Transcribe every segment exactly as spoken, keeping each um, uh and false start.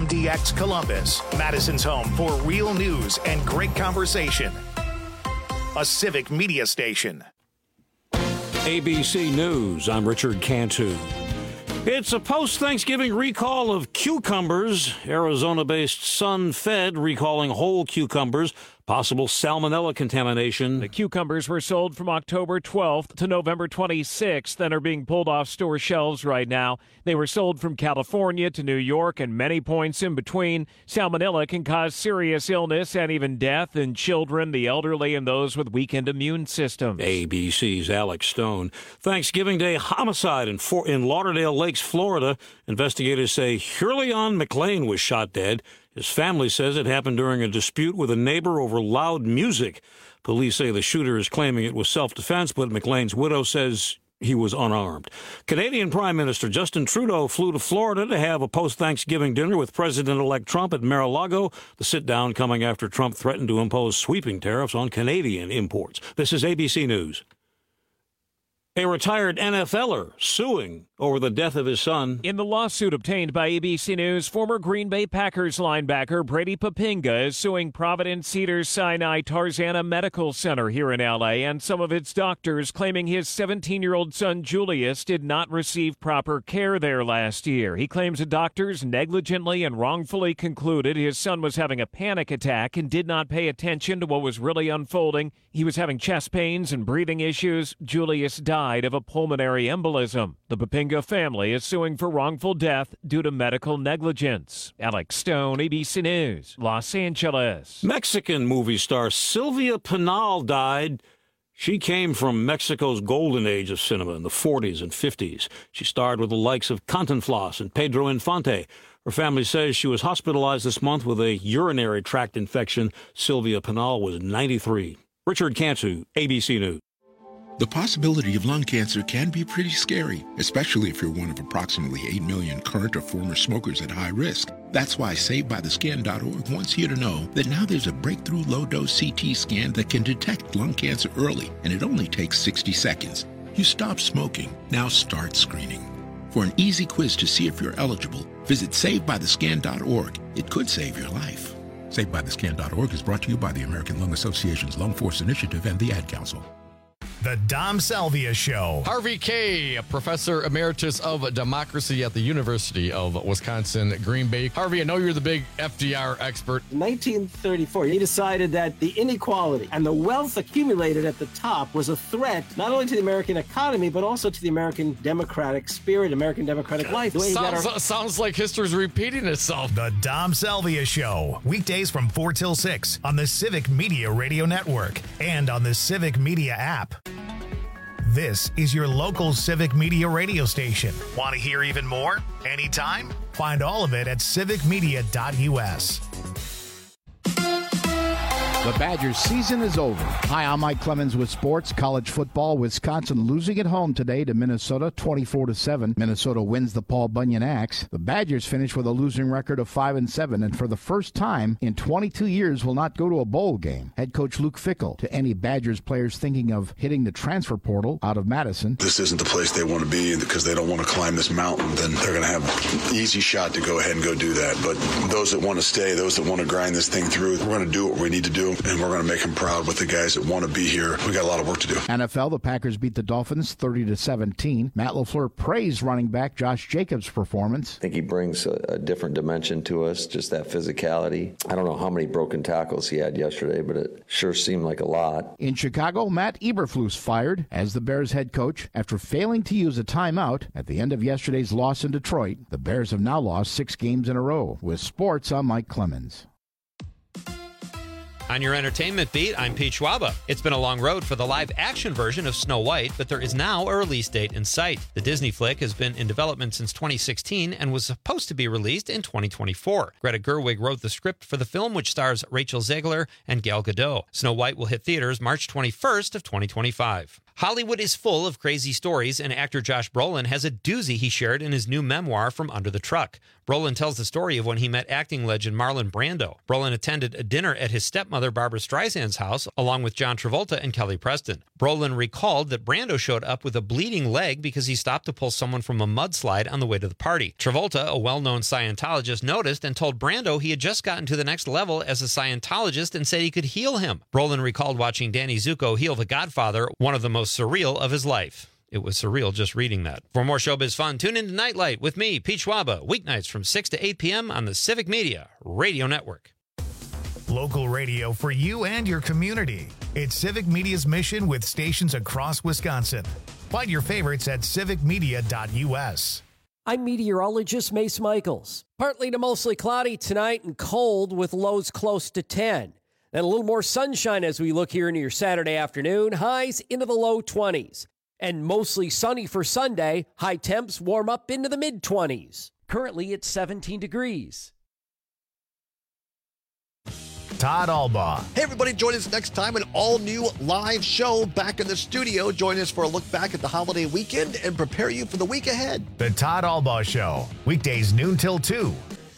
M D X Columbus, Madison's home for real news and great conversation. A Civic Media station. A B C News, I'm Richard Cantu. It's a post-Thanksgiving recall of cucumbers. Arizona-based Sun-Fed recalling whole cucumbers. Possible salmonella contamination. The cucumbers were sold from October twelfth to November twenty-sixth and are being pulled off store shelves right now. They were sold from California to New York and many points in between. Salmonella can cause serious illness and even death in children, the elderly, and those with weakened immune systems. A B C's Alex Stone. Thanksgiving Day homicide in, For- in Lauderdale Lakes, Florida. Investigators say Hurleon McLean was shot dead. His family says it happened during a dispute with a neighbor over loud music. Police say the shooter is claiming it was self-defense, but McLean's widow says he was unarmed. Canadian Prime Minister Justin Trudeau flew to Florida to have a post-Thanksgiving dinner with President-elect Trump at Mar-a-Lago. The sit-down coming after Trump threatened to impose sweeping tariffs on Canadian imports. This is A B C News. A retired N F L er suing over the death of his son. In the lawsuit obtained by A B C News, former Green Bay Packers linebacker Brady Papinga is suing Providence Cedars-Sinai Tarzana Medical Center here in L A and some of its doctors, claiming his seventeen-year-old son Julius did not receive proper care there last year. He claims the doctors negligently and wrongfully concluded his son was having a panic attack and did not pay attention to what was really unfolding. He was having chest pains and breathing issues. Julius died of a pulmonary embolism. The Papinga family is suing for wrongful death due to medical negligence. Alex Stone, A B C News, Los Angeles. Mexican movie star Silvia Pinal died. She came from Mexico's golden age of cinema in the forties and fifties. She starred with the likes of Cantinflas and Pedro Infante. Her family says she was hospitalized this month with a urinary tract infection. Silvia Pinal was ninety-three. Richard Cantu, A B C News. The possibility of lung cancer can be pretty scary, especially if you're one of approximately eight million current or former smokers at high risk. That's why Saved By The Scan dot org wants you to know that now there's a breakthrough low-dose C T scan that can detect lung cancer early, and it only takes sixty seconds. You stop smoking, now start screening. For an easy quiz to see if you're eligible, visit Saved By The Scan dot org. It could save your life. Saved By The Scan dot org is brought to you by the American Lung Association's Lung Force Initiative and the Ad Council. The Dom Salvia Show. Harvey Kaye, Professor Emeritus of Democracy at the University of Wisconsin, Green Bay. Harvey, I know you're the big F D R expert. In nineteen thirty-four, he decided that the inequality and the wealth accumulated at the top was a threat not only to the American economy, but also to the American democratic spirit, American democratic life. Sounds, our- sounds like history's repeating itself. The Dom Salvia Show. Weekdays from four till six on the Civic Media Radio Network and on the Civic Media app. This is your local Civic Media radio station. Want to hear even more? Anytime? Find all of it at civic media dot u s. The Badgers season is over. Hi, I'm Mike Clemens with sports. College football, Wisconsin losing at home today to Minnesota, twenty-four to seven. Minnesota wins the Paul Bunyan Axe. The Badgers finish with a losing record of five and seven, and for the first time in twenty-two years will not go to a bowl game. Head coach Luke Fickell to any Badgers players thinking of hitting the transfer portal out of Madison. This isn't the place they want to be because they don't want to climb this mountain. Then they're going to have an easy shot to go ahead and go do that. But those that want to stay, those that want to grind this thing through, we're going to do what we need to do. And we're going to make them proud with the guys that want to be here. We got a lot of work to do. N F L, the Packers beat the Dolphins thirty to seventeen. Matt LaFleur praised running back Josh Jacobs' performance. I think he brings a, a different dimension to us, just that physicality. I don't know how many broken tackles he had yesterday, but it sure seemed like a lot. In Chicago, Matt Eberflus fired as the Bears head coach after failing to use a timeout at the end of yesterday's loss in Detroit. The Bears have now lost six games in a row. With sports, I'm Mike Clemens. On your entertainment beat, I'm Pete Schwaba. It's been a long road for the live-action version of Snow White, but there is now a release date in sight. The Disney flick has been in development since twenty sixteen and was supposed to be released in twenty twenty-four. Greta Gerwig wrote the script for the film, which stars Rachel Zegler and Gal Gadot. Snow White will hit theaters March twenty-first of twenty twenty-five. Hollywood is full of crazy stories, and actor Josh Brolin has a doozy he shared in his new memoir, From Under the Truck. Brolin tells the story of when he met acting legend Marlon Brando. Brolin attended a dinner at his stepmother Barbara Streisand's house, along with John Travolta and Kelly Preston. Brolin recalled that Brando showed up with a bleeding leg because he stopped to pull someone from a mudslide on the way to the party. Travolta, a well-known Scientologist, noticed and told Brando he had just gotten to the next level as a Scientologist and said he could heal him. Brolin recalled watching Danny Zuko heal The Godfather, one of the most surreal of his life. It was surreal just reading that. For more showbiz fun, tune in to Nightlight with me, Pete Schwaba, weeknights from six to eight p.m. on the Civic Media Radio Network. Local radio for you and your community. It's Civic Media's mission with stations across Wisconsin. Find your favorites at civic media dot u s. I'm meteorologist Mace Michaels. Partly to mostly cloudy tonight and cold with lows close to ten. Then a little more sunshine as we look here into your Saturday afternoon. Highs into the low twenties. And mostly sunny for Sunday. High temps warm up into the mid-twenties. Currently it's seventeen degrees. Todd Albaugh. Hey, everybody, join us next time, an all-new live show back in the studio. Join us for a look back at the holiday weekend and prepare you for the week ahead. The Todd Albaugh Show, weekdays noon till two.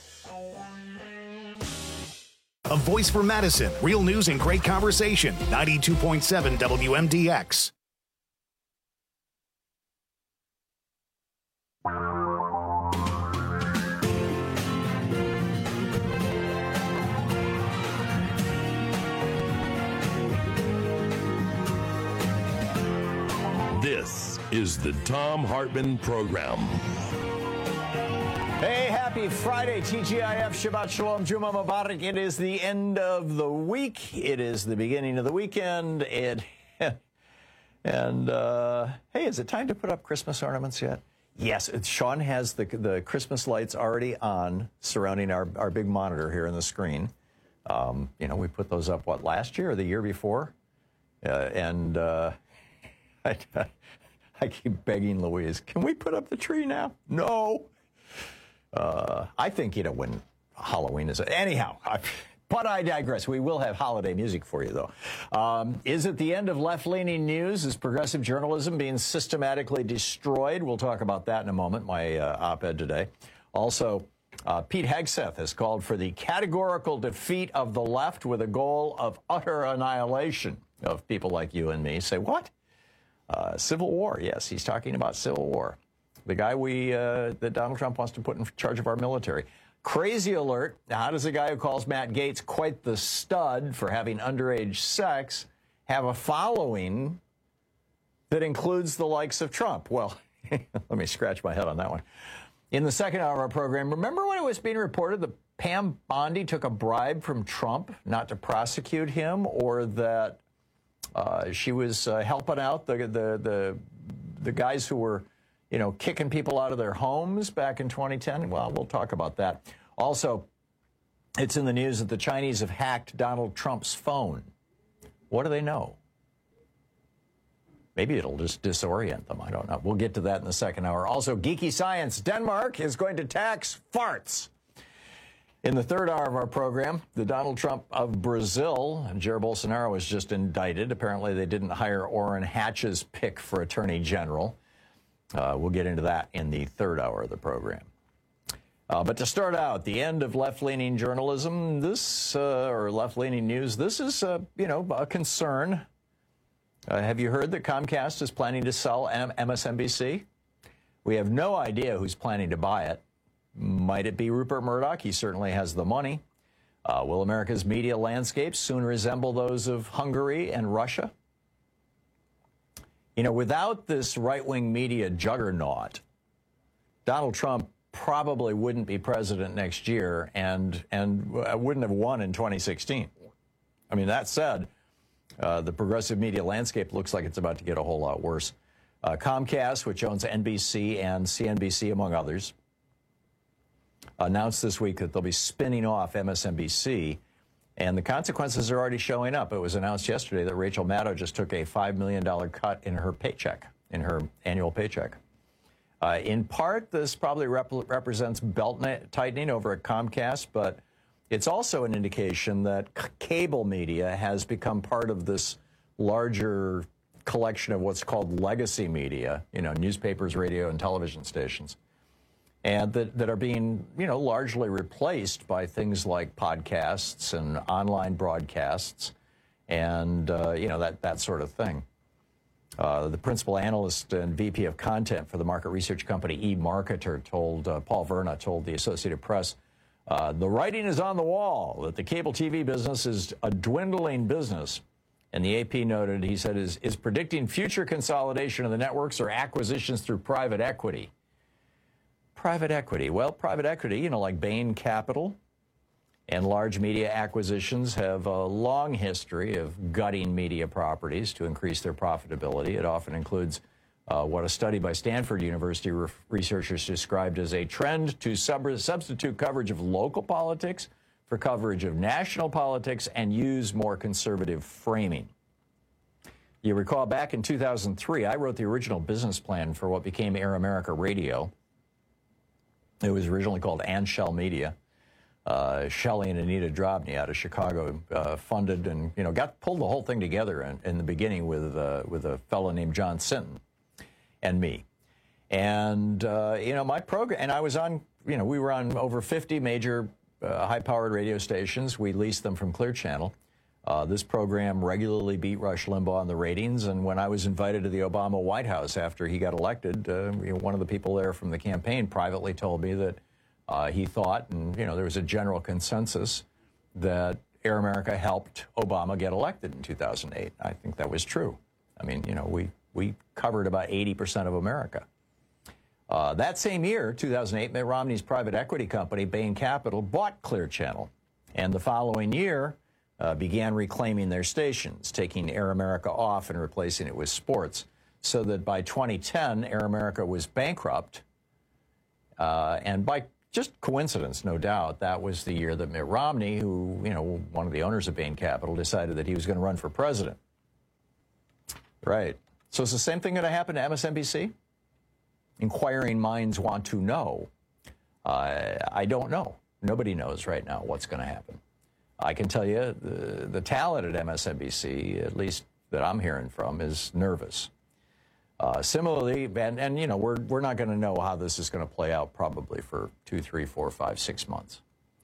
A voice for Madison, real news and great conversation, ninety-two point seven W M D X. This is the Thom Hartmann Program. Hey, happy Friday, T G I F, Shabbat Shalom, Juma Mubarak. It is the end of the week. It is the beginning of the weekend. It, and, uh, hey, is it time to put up Christmas ornaments yet? Yes, it's, Sean has the, the Christmas lights already on surrounding our, our big monitor here on the screen. Um, you know, we put those up, what, last year or the year before? Uh, and uh, I, I keep begging Louise, can we put up the tree now? No. Uh, I think, you know, when Halloween is... Anyhow, I, but I digress. We will have holiday music for you, though. Um, is it the end of left-leaning news? Is progressive journalism being systematically destroyed? We'll talk about that in a moment, my uh, op-ed today. Also, uh, Pete Hegseth has called for the categorical defeat of the left with a goal of utter annihilation of people like you and me. Say, what? Uh, civil war. Yes, he's talking about civil war. The guy we uh, that Donald Trump wants to put in charge of our military. Crazy alert. Now, how does a guy who calls Matt Gaetz quite the stud for having underage sex have a following that includes the likes of Trump? Well, let me scratch my head on that one. In the second hour of our program, remember when it was being reported that Pam Bondi took a bribe from Trump not to prosecute him, or that uh, she was uh, helping out the, the, the, the guys who were, you know, kicking people out of their homes back in twenty ten? Well, we'll talk about that. Also, it's in the news that the Chinese have hacked Donald Trump's phone. What do they know? Maybe it'll just disorient them. I don't know. We'll get to that in the second hour. Also, Geeky Science. Denmark is going to tax farts. In the third hour of our program, the Donald Trump of Brazil, Jair Bolsonaro, was just indicted. Apparently, they didn't hire Orrin Hatch's pick for Attorney General. Uh, we'll get into that in the third hour of the program. Uh, but to start out, the end of left-leaning journalism, this, uh, or left-leaning news, this is, uh, you know, a concern. Uh, have you heard that Comcast is planning to sell M S N B C? We have no idea who's planning to buy it. Might it be Rupert Murdoch? He certainly has the money. Uh, will America's media landscape soon resemble those of Hungary and Russia? You know, without this right-wing media juggernaut, Donald Trump probably wouldn't be president next year and and wouldn't have won in twenty sixteen. I mean, that said, uh, the progressive media landscape looks like it's about to get a whole lot worse. Uh, Comcast, which owns N B C and C N B C, among others, announced this week that they'll be spinning off M S N B C. And the consequences are already showing up. It was announced yesterday that Rachel Maddow just took a five million dollars cut in her paycheck, in her annual paycheck. Uh, in part, this probably rep represents belt tightening over at Comcast, but it's also an indication that c cable media has become part of this larger collection of what's called legacy media, you know, newspapers, radio, and television stations, and that, that are being, you know, largely replaced by things like podcasts and online broadcasts and, uh, you know, that, that sort of thing. Uh, the principal analyst and V P of content for the market research company eMarketer told, uh, Paul Verna told the Associated Press, uh, the writing is on the wall that the cable T V business is a dwindling business. And the A P noted, he said, is, is predicting future consolidation of the networks or acquisitions through private equity. Private equity. Well, private equity, you know, like Bain Capital and large media acquisitions have a long history of gutting media properties to increase their profitability. It often includes uh, what a study by Stanford University re- researchers described as a trend to sub- substitute coverage of local politics for coverage of national politics and use more conservative framing. You recall back in two thousand three, I wrote the original business plan for what became Air America Radio. It was originally called Anshell Media. Uh, Shelley and Anita Drobny out of Chicago uh, funded and, you know, got pulled the whole thing together in, in the beginning with, uh, with a fellow named John Sinton and me. And, uh, you know, my program, and I was on, you know, we were on over fifty major uh, high-powered radio stations. We leased them from Clear Channel. Uh, this program regularly beat Rush Limbaugh in the ratings, and when I was invited to the Obama White House after he got elected, uh, you know, one of the people there from the campaign privately told me that uh, he thought, and you know, there was a general consensus that Air America helped Obama get elected in two thousand eight. I think that was true. I mean, you know, we, we covered about eighty percent of America. Uh, that same year, two thousand eight, Mitt Romney's private equity company, Bain Capital, bought Clear Channel, and the following year, Uh, began reclaiming their stations, taking Air America off and replacing it with sports, so that by twenty ten, Air America was bankrupt. Uh, and by just coincidence, no doubt, that was the year that Mitt Romney, who, you know, one of the owners of Bain Capital, decided that he was going to run for president. Right. So is the same thing going to happen to M S N B C? Inquiring minds want to know. Uh, I don't know. Nobody knows right now what's going to happen. I can tell you the, the talent at M S N B C, at least that I'm hearing from, is nervous. Uh, similarly, and, and you know, we're, we're not going to know how this is going to play out probably for two, three, four, five, six months.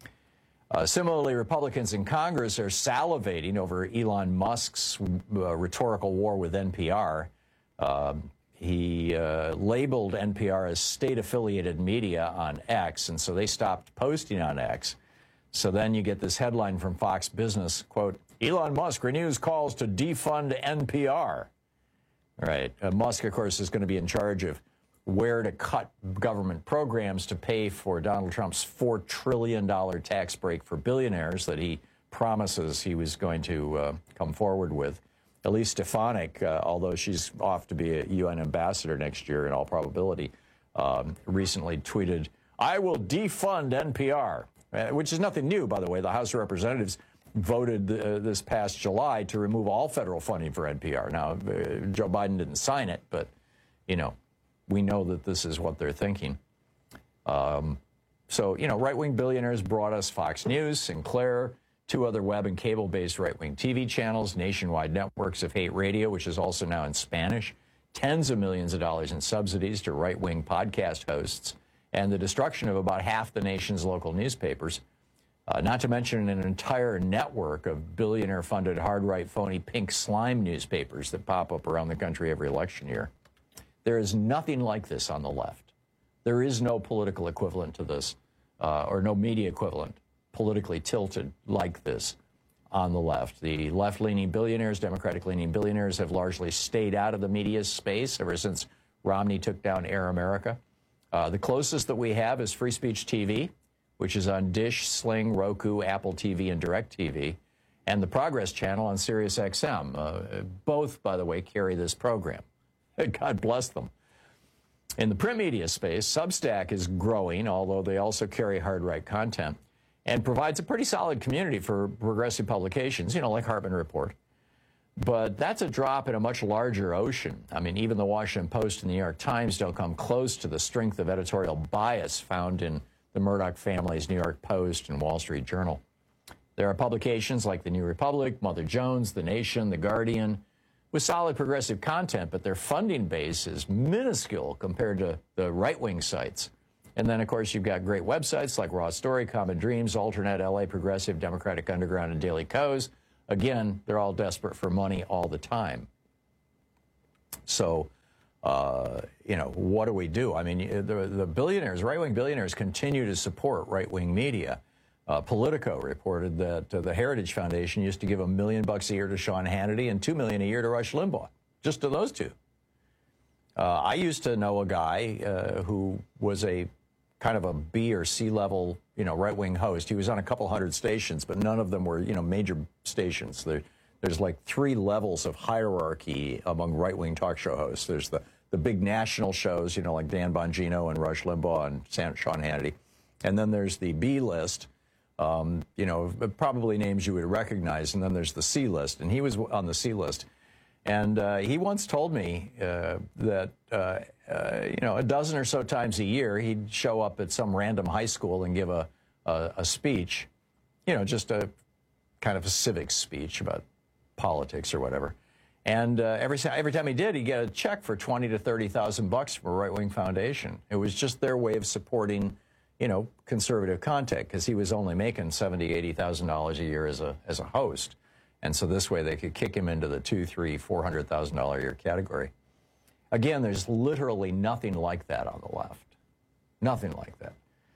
Uh, similarly, Republicans in Congress are salivating over Elon Musk's uh, rhetorical war with N P R. Uh, he uh, labeled N P R as state-affiliated media on X, and so they stopped posting on X. So then you get this headline from Fox Business, quote, Elon Musk renews calls to defund N P R. Right. Uh, Musk, of course, is going to be in charge of where to cut government programs to pay for Donald Trump's four trillion dollars tax break for billionaires that he promises he was going to uh, come forward with. Elise Stefanik, uh, although she's off to be a U N ambassador next year in all probability, um, recently tweeted, I will defund N P R. Uh, which is nothing new, by the way. The House of Representatives voted uh, this past July to remove all federal funding for N P R. Now, uh, Joe Biden didn't sign it, but, you know, we know that this is what they're thinking. Um, so, you know, right-wing billionaires brought us Fox News, Sinclair, two other web and cable-based right-wing T V channels, nationwide networks of hate radio, which is also now in Spanish, tens of millions of dollars in subsidies to right-wing podcast hosts, and the destruction of about half the nation's local newspapers, uh, not to mention an entire network of billionaire-funded hard-right, phony pink slime newspapers that pop up around the country every election year. There is nothing like this on the left. There is no political equivalent to this, uh, or no media equivalent, politically tilted like this on the left. The left-leaning billionaires, Democratic-leaning billionaires, have largely stayed out of the media space ever since Romney took down Air America. Uh, the closest that we have is Free Speech T V, which is on Dish, Sling, Roku, Apple T V, and DirecTV, and the Progress Channel on Sirius X M. Uh, both, by the way, carry this program. God bless them. In the print media space, Substack is growing, although they also carry hard-right content, and provides a pretty solid community for progressive publications, you know, like Hartman Report. But that's a drop in a much larger ocean. I mean, even the Washington Post and the New York Times don't come close to the strength of editorial bias found in the Murdoch family's New York Post and Wall Street Journal. There are publications like The New Republic, Mother Jones, The Nation, The Guardian, with solid progressive content, but their funding base is minuscule compared to the right-wing sites. And then, of course, you've got great websites like Raw Story, Common Dreams, Alternet, L A Progressive, Democratic Underground, and Daily Kos. Again, they're all desperate for money all the time. So, uh, you know, what do we do? I mean, the, the billionaires, right-wing billionaires, continue to support right-wing media. Uh, Politico reported that uh, the Heritage Foundation used to give a million bucks a year to Sean Hannity and two million a year to Rush Limbaugh, just to those two. Uh, I used to know a guy uh, who was a kind of a B or C level, you know, right-wing host. He was on a couple hundred stations, but none of them were, you know, major stations. There, there's like three levels of hierarchy among right-wing talk show hosts. There's the, the big national shows, you know, like Dan Bongino and Rush Limbaugh and Sean Hannity. And then there's the B list, um, you know, probably names you would recognize. And then there's the C list. And he was on the C list. And uh, he once told me uh, that, uh, uh, you know, a dozen or so times a year, he'd show up at some random high school and give a, a, a speech, you know, just a kind of a civic speech about politics or whatever. And uh, every, every time he did, he'd get a check for twenty to thirty thousand bucks from a right-wing foundation. It was just their way of supporting, you know, conservative content, because he was only making seventy, eighty thousand dollars a year as a, as a host. And so this way they could kick him into the two, three, four hundred thousand dollar a year category. Again, there's literally nothing like that on the left. Nothing like that.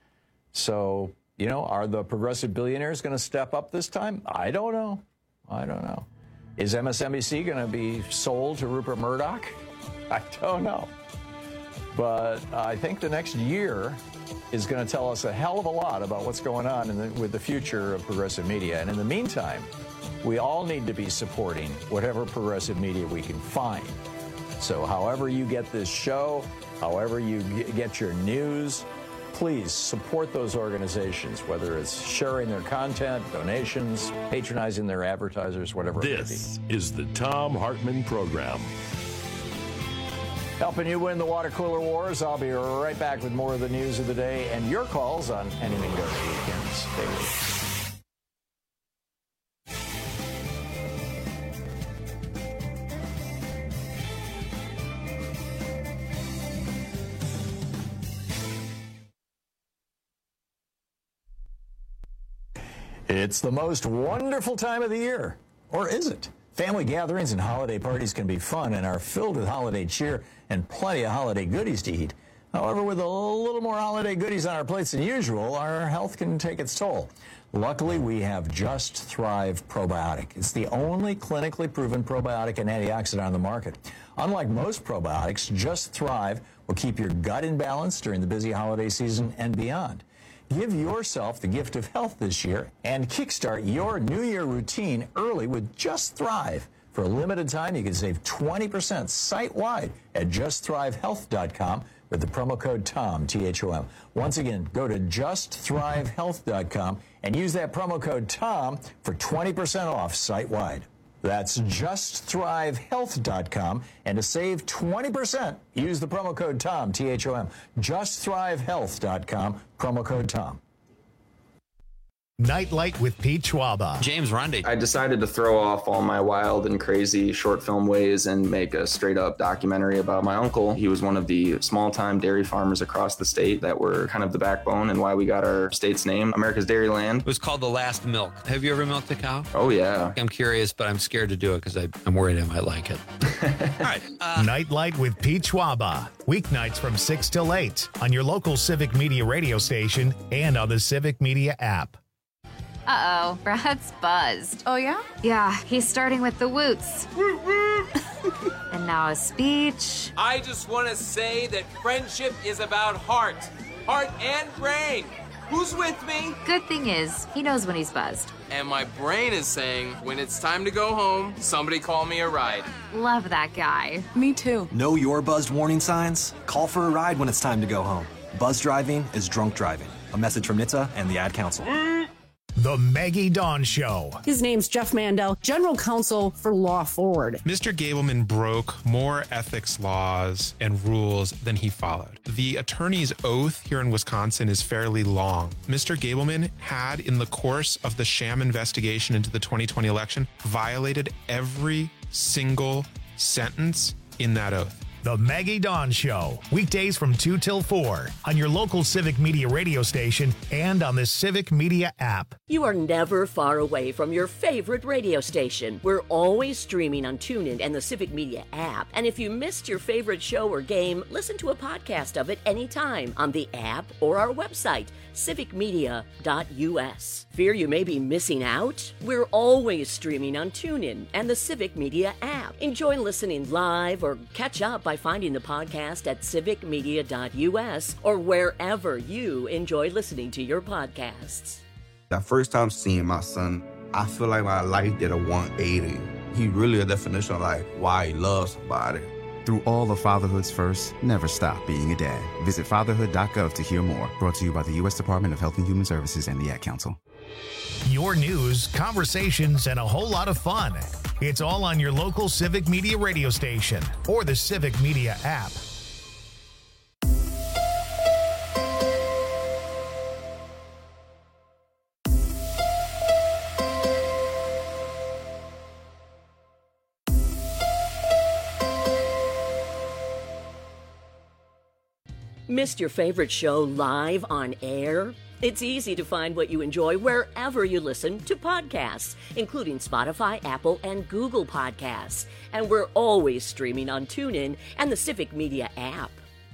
So, you know, are the progressive billionaires going to step up this time? I don't know. I don't know. Is M S N B C going to be sold to Rupert Murdoch? I don't know. But I think the next year is going to tell us a hell of a lot about what's going on in the, with the future of progressive media. And in the meantime, we all need to be supporting whatever progressive media we can find. So however you get this show, however you get your news, please support those organizations, whether it's sharing their content, donations, patronizing their advertisers, whatever it may be. This is the Thom Hartmann Program. Helping you win the water cooler wars. I'll be right back with more of the news of the day and your calls on Anything Goes Weekends. Stay with us. It's the most wonderful time of the year. Or is it? Family gatherings and holiday parties can be fun and are filled with holiday cheer and plenty of holiday goodies to eat. However, with a little more holiday goodies on our plates than usual, our health can take its toll. Luckily, we have Just Thrive Probiotic. It's the only clinically proven probiotic and antioxidant on the market. Unlike most probiotics, Just Thrive will keep your gut in balance during the busy holiday season and beyond. Give yourself the gift of health this year and kickstart your New Year routine early with Just Thrive. For a limited time, you can save twenty percent site-wide at just thrive health dot com with the promo code THOM, T H O M. Once again, go to just thrive health dot com and use that promo code THOM for twenty percent off site-wide. That's just thrive health dot com, and to save twenty percent, use the promo code THOM, T H O M. just thrive health dot com, promo code THOM. Nightlight with Pete Schwaba. James Rundy. I decided to throw off all my wild and crazy short film ways and make a straight up documentary about my uncle. He was one of the small time dairy farmers across the state that were kind of the backbone and why we got our state's name, America's Dairyland. It was called The Last Milk. Have you ever milked a cow? Oh, yeah. I'm curious, but I'm scared to do it because I'm worried I might like it. All right. Uh, Nightlight with Pete Schwaba. Weeknights from six till eight on your local Civic Media radio station and on the Civic Media app. Uh-oh, Brad's buzzed. Oh, yeah? Yeah, he's starting with the woots. And now a speech. I just want to say that friendship is about heart. Heart and brain. Who's with me? Good thing is, he knows when he's buzzed. And my brain is saying, when it's time to go home, somebody call me a ride. Love that guy. Me too. Know your buzzed warning signs? Call for a ride when it's time to go home. Buzz driving is drunk driving. A message from N H T S A and the Ad Council. The Maggie Dawn Show. His name's Jeff Mandel, General Counsel for Law Forward. Mister Gableman broke more ethics laws and rules than he followed. The attorney's oath here in Wisconsin is fairly long. Mister Gableman had, in the course of the sham investigation into the twenty twenty election, violated every single sentence in that oath. The Maggie Dawn Show, weekdays from two till four on your local Civic Media radio station and on the Civic Media app. You are never far away from your favorite radio station. We're always streaming on TuneIn and the Civic Media app. And if you missed your favorite show or game, listen to a podcast of it anytime on the app or our website, civic media dot u s. Fear you may be missing out? We're always streaming on TuneIn and the Civic Media app. Enjoy listening live or catch up by finding the podcast at civic media dot u s or wherever you enjoy listening to your podcasts. The first time seeing my son, I feel like my life did a one eighty. He really a definition of like why he loves somebody. Through all of fatherhood's first, never stop being a dad. Visit fatherhood dot gov to hear more. Brought to you by the U S Department of Health and Human Services and the Ad Council. Your news, conversations, and a whole lot of fun. It's all on your local Civic Media radio station or the Civic Media app. Missed your favorite show live on air? It's easy to find what you enjoy wherever you listen to podcasts, including Spotify, Apple, and Google Podcasts. And we're always streaming on TuneIn and the Civic Media app.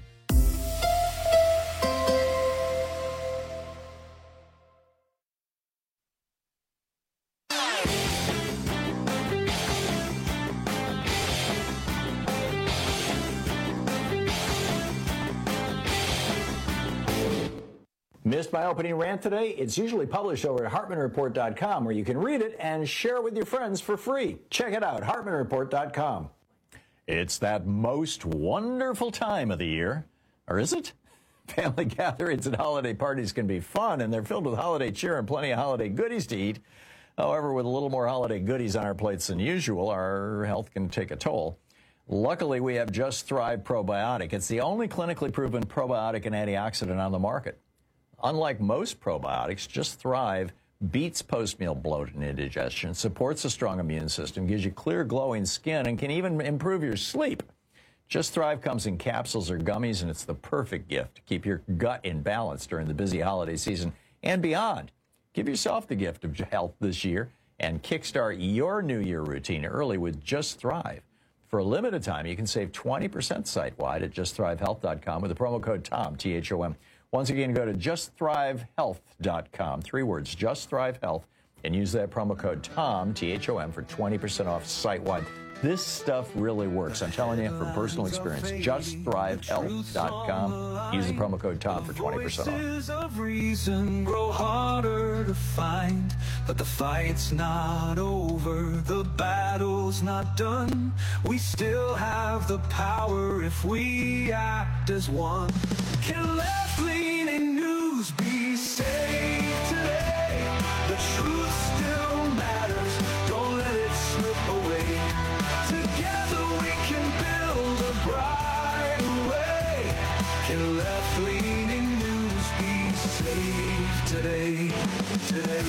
Missed my opening rant today? It's usually published over at hartman report dot com, where you can read it and share it with your friends for free. Check it out, hartman report dot com. It's that most wonderful time of the year. Or is it? Family gatherings and holiday parties can be fun, and they're filled with holiday cheer and plenty of holiday goodies to eat. However, with a little more holiday goodies on our plates than usual, our health can take a toll. Luckily, we have Just Thrive Probiotic. It's the only clinically proven probiotic and antioxidant on the market. Unlike most probiotics, Just Thrive beats post-meal bloat and indigestion, supports a strong immune system, gives you clear, glowing skin, and can even improve your sleep. Just Thrive comes in capsules or gummies, and it's the perfect gift to keep your gut in balance during the busy holiday season and beyond. Give yourself the gift of health this year and kickstart your New Year routine early with Just Thrive. For a limited time, you can save twenty percent site-wide at just thrive health dot com with the promo code TOM, T H O M. Once again, go to just thrive health dot com, three words, Just Thrive Health, and use that promo code TOM, T H O M, for twenty percent off site-wide. This stuff really works. I'm telling you from personal experience. just thrive health dot com. Use the promo code TOM for twenty percent off. Voices of reason grow harder to find, but the fight's not over, the battle's not done. We still have the power if we act as one. Can left-leaning news be saved today? The truth still matters. Don't let it slip away. Together we can build a brighter way. Can left-leaning news be saved today? Today.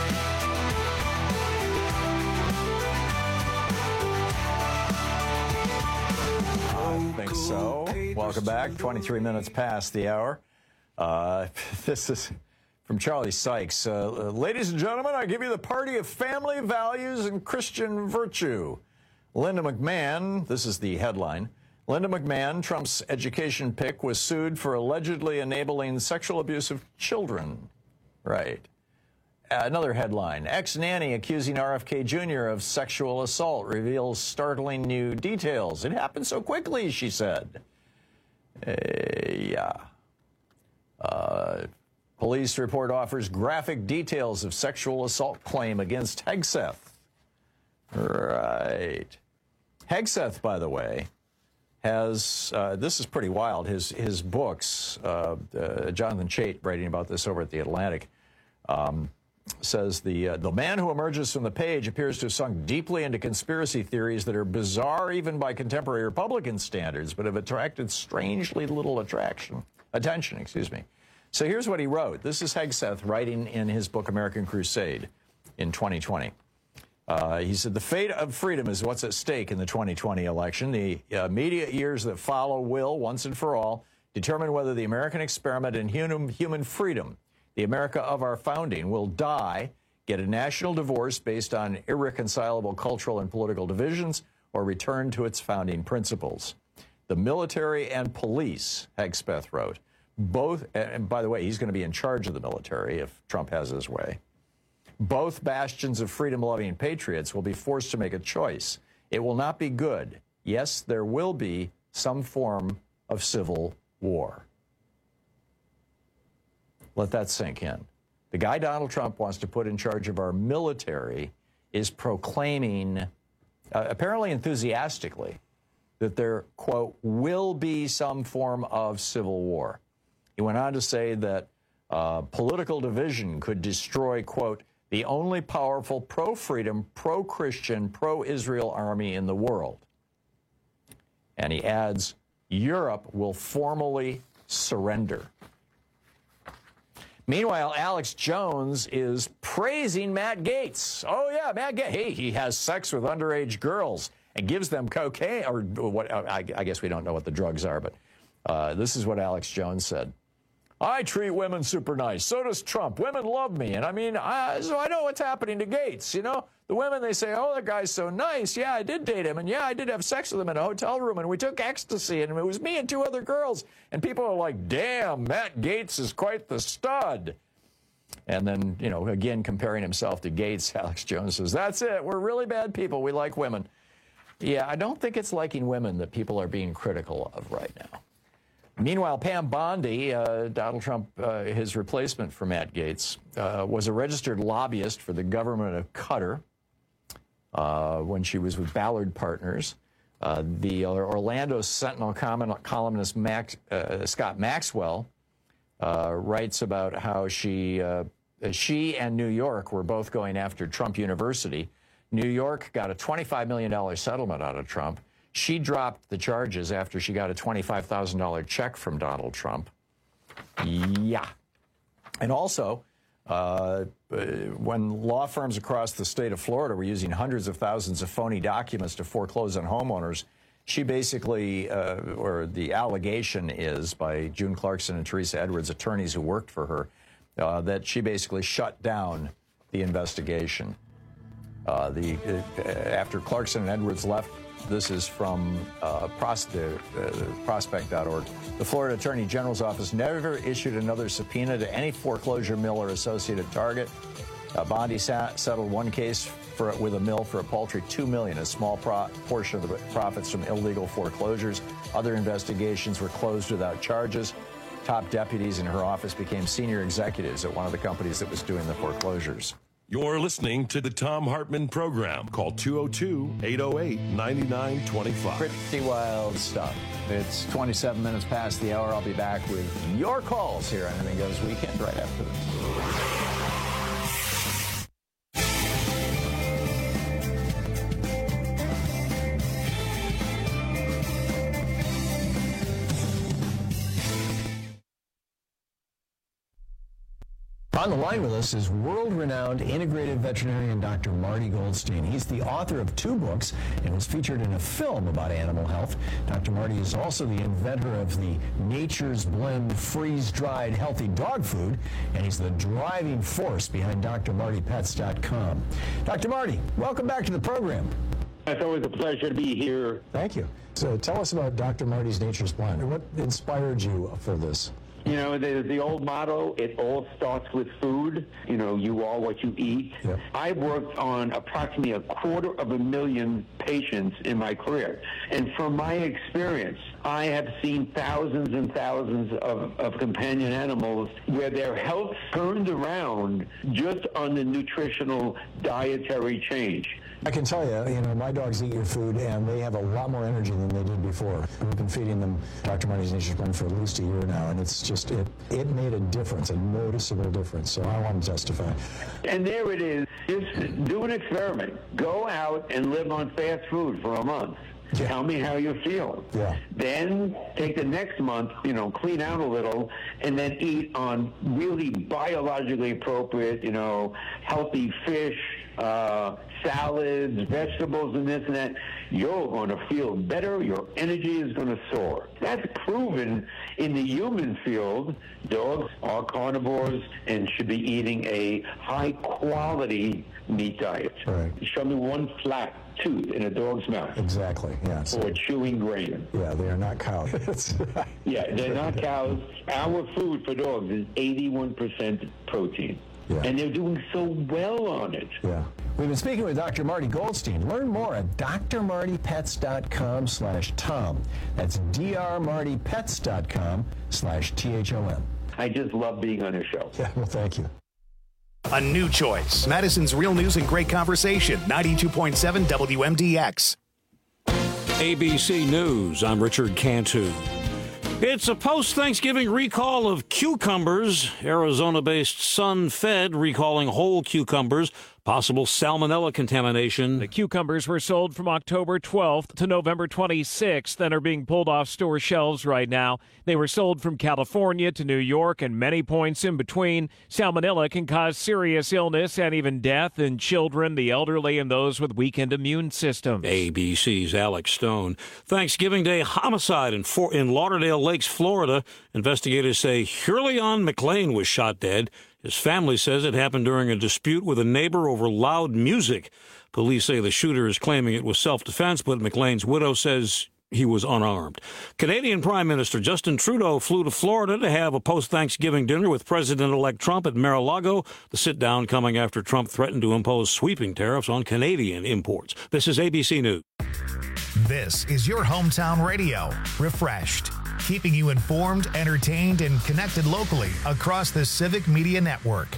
I think so. Welcome back. twenty-three minutes past the hour. Uh, this is from Charlie Sykes. Uh, ladies and gentlemen, I give you the party of family values and Christian virtue. Linda McMahon, this is the headline. Linda McMahon, Trump's education pick, was sued for allegedly enabling sexual abuse of children. Right. Another headline, ex-nanny accusing R F K Junior of sexual assault reveals startling new details. It happened so quickly, she said. Uh, yeah. Uh, police report offers graphic details of sexual assault claim against Hegseth. Right. Hegseth, by the way, has, uh, this is pretty wild, his, his books, uh, uh, Jonathan Chait writing about this over at The Atlantic, um, says the uh, the man who emerges from the page appears to have sunk deeply into conspiracy theories that are bizarre even by contemporary Republican standards, but have attracted strangely little attraction, attention, excuse me. So here's what he wrote. This is Hegseth writing in his book American Crusade in twenty twenty. Uh, he said the fate of freedom is what's at stake in the twenty twenty election. The uh, immediate years that follow will, once and for all, determine whether the American experiment in human, human freedom, the America of our founding, will die, get a national divorce based on irreconcilable cultural and political divisions, or return to its founding principles. The military and police, Hegspeth wrote, both, and by the way, he's going to be in charge of the military if Trump has his way. Both bastions of freedom-loving patriots will be forced to make a choice. It will not be good. Yes, there will be some form of civil war. Let that sink in. The guy Donald Trump wants to put in charge of our military is proclaiming, uh, apparently enthusiastically, that there, quote, will be some form of civil war. He went on to say that uh, political division could destroy, quote, the only powerful pro-freedom, pro-Christian, pro-Israel army in the world. And he adds, Europe will formally surrender. Meanwhile, Alex Jones is praising Matt Gaetz. Oh, yeah, Matt Gaetz. Hey, he has sex with underage girls and gives them cocaine, or what? I, I guess we don't know what the drugs are, but uh, this is what Alex Jones said. I treat women super nice. So does Trump. Women love me. And I mean, I, so I know what's happening to Gaetz. You know, the women, they say, oh, that guy's so nice. Yeah, I did date him. And yeah, I did have sex with him in a hotel room. And we took ecstasy. And it was me and two other girls. And people are like, damn, Matt Gaetz is quite the stud. And then, you know, again, comparing himself to Gaetz, Alex Jones says, that's it. We're really bad people. We like women. Yeah, I don't think it's liking women that people are being critical of right now. Meanwhile, Pam Bondi, uh, Donald Trump, uh, his replacement for Matt Gaetz, uh, was a registered lobbyist for the government of Qatar uh, when she was with Ballard Partners. Uh, the Orlando Sentinel columnist Max, uh, Scott Maxwell uh, writes about how she, uh, she and New York were both going after Trump University. New York got a twenty-five million dollars settlement out of Trump. She dropped the charges after she got a twenty-five thousand dollars check from Donald Trump. Yeah. And also, uh, when law firms across the state of Florida were using hundreds of thousands of phony documents to foreclose on homeowners, she basically, uh, or the allegation is by June Clarkson and Teresa Edwards, attorneys who worked for her, uh, that she basically shut down the investigation. Uh, the uh, after Clarkson and Edwards left, this is from uh, pros the, uh, prospect dot org. The Florida Attorney General's office never issued another subpoena to any foreclosure mill or associated target. Uh, Bondi settled one case for, with a mill for a paltry two million dollars, a small pro portion of the profits from illegal foreclosures. Other investigations were closed without charges. Top deputies in her office became senior executives at one of the companies that was doing the foreclosures. You're listening to the Thom Hartmann Program. Call two oh two, eight oh eight, nine nine two five. Pretty wild stuff. It's twenty-seven minutes past the hour. I'll be back with your calls here on Anything Goes Weekend right after this. On the line with us is world-renowned integrative veterinarian Doctor Marty Goldstein. He's the author of two books and was featured in a film about animal health. Doctor Marty is also the inventor of the Nature's Blend freeze-dried healthy dog food, and he's the driving force behind D R Marty Pets dot com. Doctor Marty, welcome back to the program. It's always a pleasure to be here. Thank you. So tell us about Doctor Marty's Nature's Blend. What inspired you for this? You know, the, the old motto, it all starts with food. You know, you are what you eat. Yeah. I've worked on approximately a quarter of a million patients in my career. And from my experience, I have seen thousands and thousands of, of companion animals where their health turned around just on the nutritional dietary change. I can tell you, you know, my dogs eat your food, and they have a lot more energy than they did before. We've been feeding them Doctor Marty's Nature's Blend for at least a year now, and it's just, it, it made a difference, a noticeable difference, so I want to testify. And there it is. Just do an experiment. Go out and live on fast food for a month. Yeah. Tell me how you're feeling. Yeah. Then take the next month, you know, clean out a little, and then eat on really biologically appropriate, you know, healthy fish, uh, salads, vegetables, and this and that. You're going to feel better. Your energy is going to soar. That's proven in the human field. Dogs are carnivores and should be eating a high-quality meat diet. Right. Show me one flat tooth in a dog's mouth. Exactly, yes. Or chewing grain. Yeah, they are not cows. Yeah, they're not cows. Our food for dogs is eighty-one percent protein. Yeah. And they're doing so well on it. Yeah. We've been speaking with Doctor Marty Goldstein. Learn more at d r marty pets dot com slash tom. That's d r marty pets dot com slash T H O M. I just love being on your show. Yeah, well, thank you. A new choice. Madison's Real News and Great Conversation. ninety-two point seven W M D X. A B C News. I'm Richard Cantu. It's a post-Thanksgiving recall of cucumbers. Arizona-based Sun-Fed recalling whole cucumbers. Possible salmonella contamination. The cucumbers were sold from October twelfth to November twenty-sixth and are being pulled off store shelves right now. They were sold from California to New York and many points in between. Salmonella can cause serious illness and even death in children, the elderly, and those with weakened immune systems. A B C's Alex Stone. Thanksgiving Day homicide in, For- in Lauderdale Lakes, Florida. Investigators say Hurleon McLean was shot dead. His family says it happened during a dispute with a neighbor over loud music. Police say the shooter is claiming it was self-defense, but McLean's widow says he was unarmed. Canadian Prime Minister Justin Trudeau flew to Florida to have a post-Thanksgiving dinner with President-elect Trump at Mar-a-Lago. The sit-down coming after Trump threatened to impose sweeping tariffs on Canadian imports. This is A B C News. This is your hometown radio. Refreshed. Keeping you informed, entertained, and connected locally across the Civic Media Network.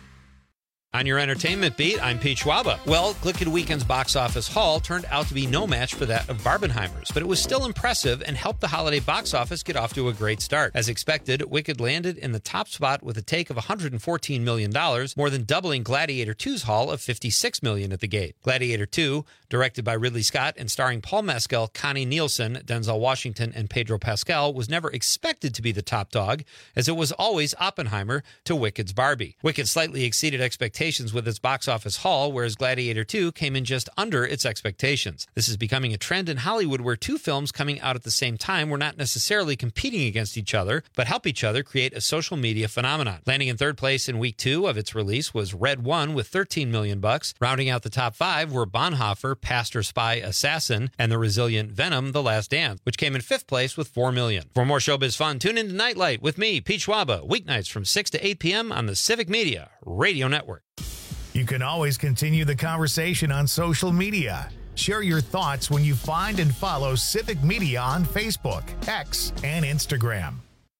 On your entertainment beat, I'm Pete Schwaba. Well, Glicked Weekend's box office haul turned out to be no match for that of Barbenheimer's, but it was still impressive and helped the holiday box office get off to a great start. As expected, Wicked landed in the top spot with a take of one hundred fourteen million dollars, more than doubling Gladiator two's haul of fifty-six million dollars at the gate. Gladiator two, directed by Ridley Scott and starring Paul Mescal, Connie Nielsen, Denzel Washington, and Pedro Pascal, was never expected to be the top dog, as it was always Oppenheimer to Wicked's Barbie. Wicked slightly exceeded expectations with its box office haul, whereas Gladiator two came in just under its expectations. This is becoming a trend in Hollywood where two films coming out at the same time were not necessarily competing against each other, but help each other create a social media phenomenon. Landing in third place in week two of its release was Red One with thirteen million bucks. Rounding out the top five were Bonhoeffer, Pastor, Spy, Assassin, and the resilient Venom, The Last Dance, which came in fifth place with four million. For more showbiz fun, tune in to Nightlight with me, Pete Schwaba, weeknights from six to eight p.m. on the Civic Media Radio Network. You can always continue the conversation on social media. Share your thoughts when you find and follow Civic Media on Facebook, X, and Instagram.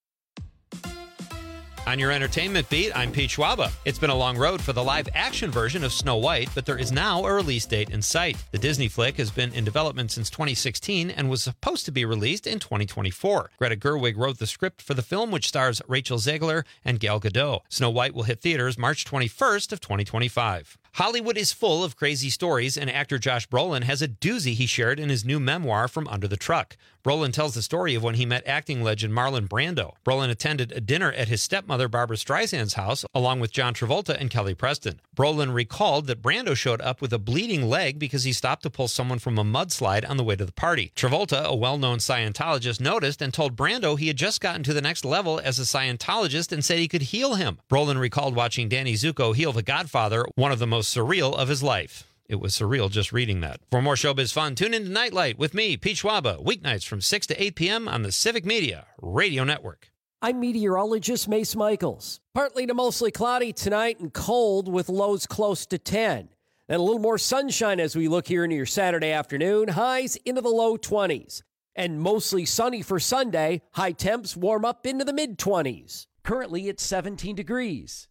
On your entertainment beat, I'm Pete Schwaba. It's been a long road for the live-action version of Snow White, but there is now a release date in sight. The Disney flick has been in development since twenty sixteen and was supposed to be released in twenty twenty-four. Greta Gerwig wrote the script for the film, which stars Rachel Zegler and Gal Gadot. Snow White will hit theaters March twenty-first of twenty twenty-five. Hollywood is full of crazy stories, and actor Josh Brolin has a doozy he shared in his new memoir, From Under the Truck. Brolin tells the story of when he met acting legend Marlon Brando. Brolin attended a dinner at his stepmother Barbara Streisand's house, along with John Travolta and Kelly Preston. Brolin recalled that Brando showed up with a bleeding leg because he stopped to pull someone from a mudslide on the way to the party. Travolta, a well-known Scientologist, noticed and told Brando he had just gotten to the next level as a Scientologist and said he could heal him. Brolin recalled watching Danny Zuko heal The Godfather, one of the most surreal of his life. It was surreal just reading that. For more showbiz fun, tune in to Nightlight with me, Pete Schwaba, weeknights from six to eight p.m. on the Civic Media Radio Network. I'm meteorologist Mace Michaels. Partly to mostly cloudy tonight and cold with lows close to ten. And a little more sunshine as we look here into your Saturday afternoon. Highs into the low twenties. And mostly sunny for Sunday. High temps warm up into the mid-twenties. Currently it's seventeen degrees.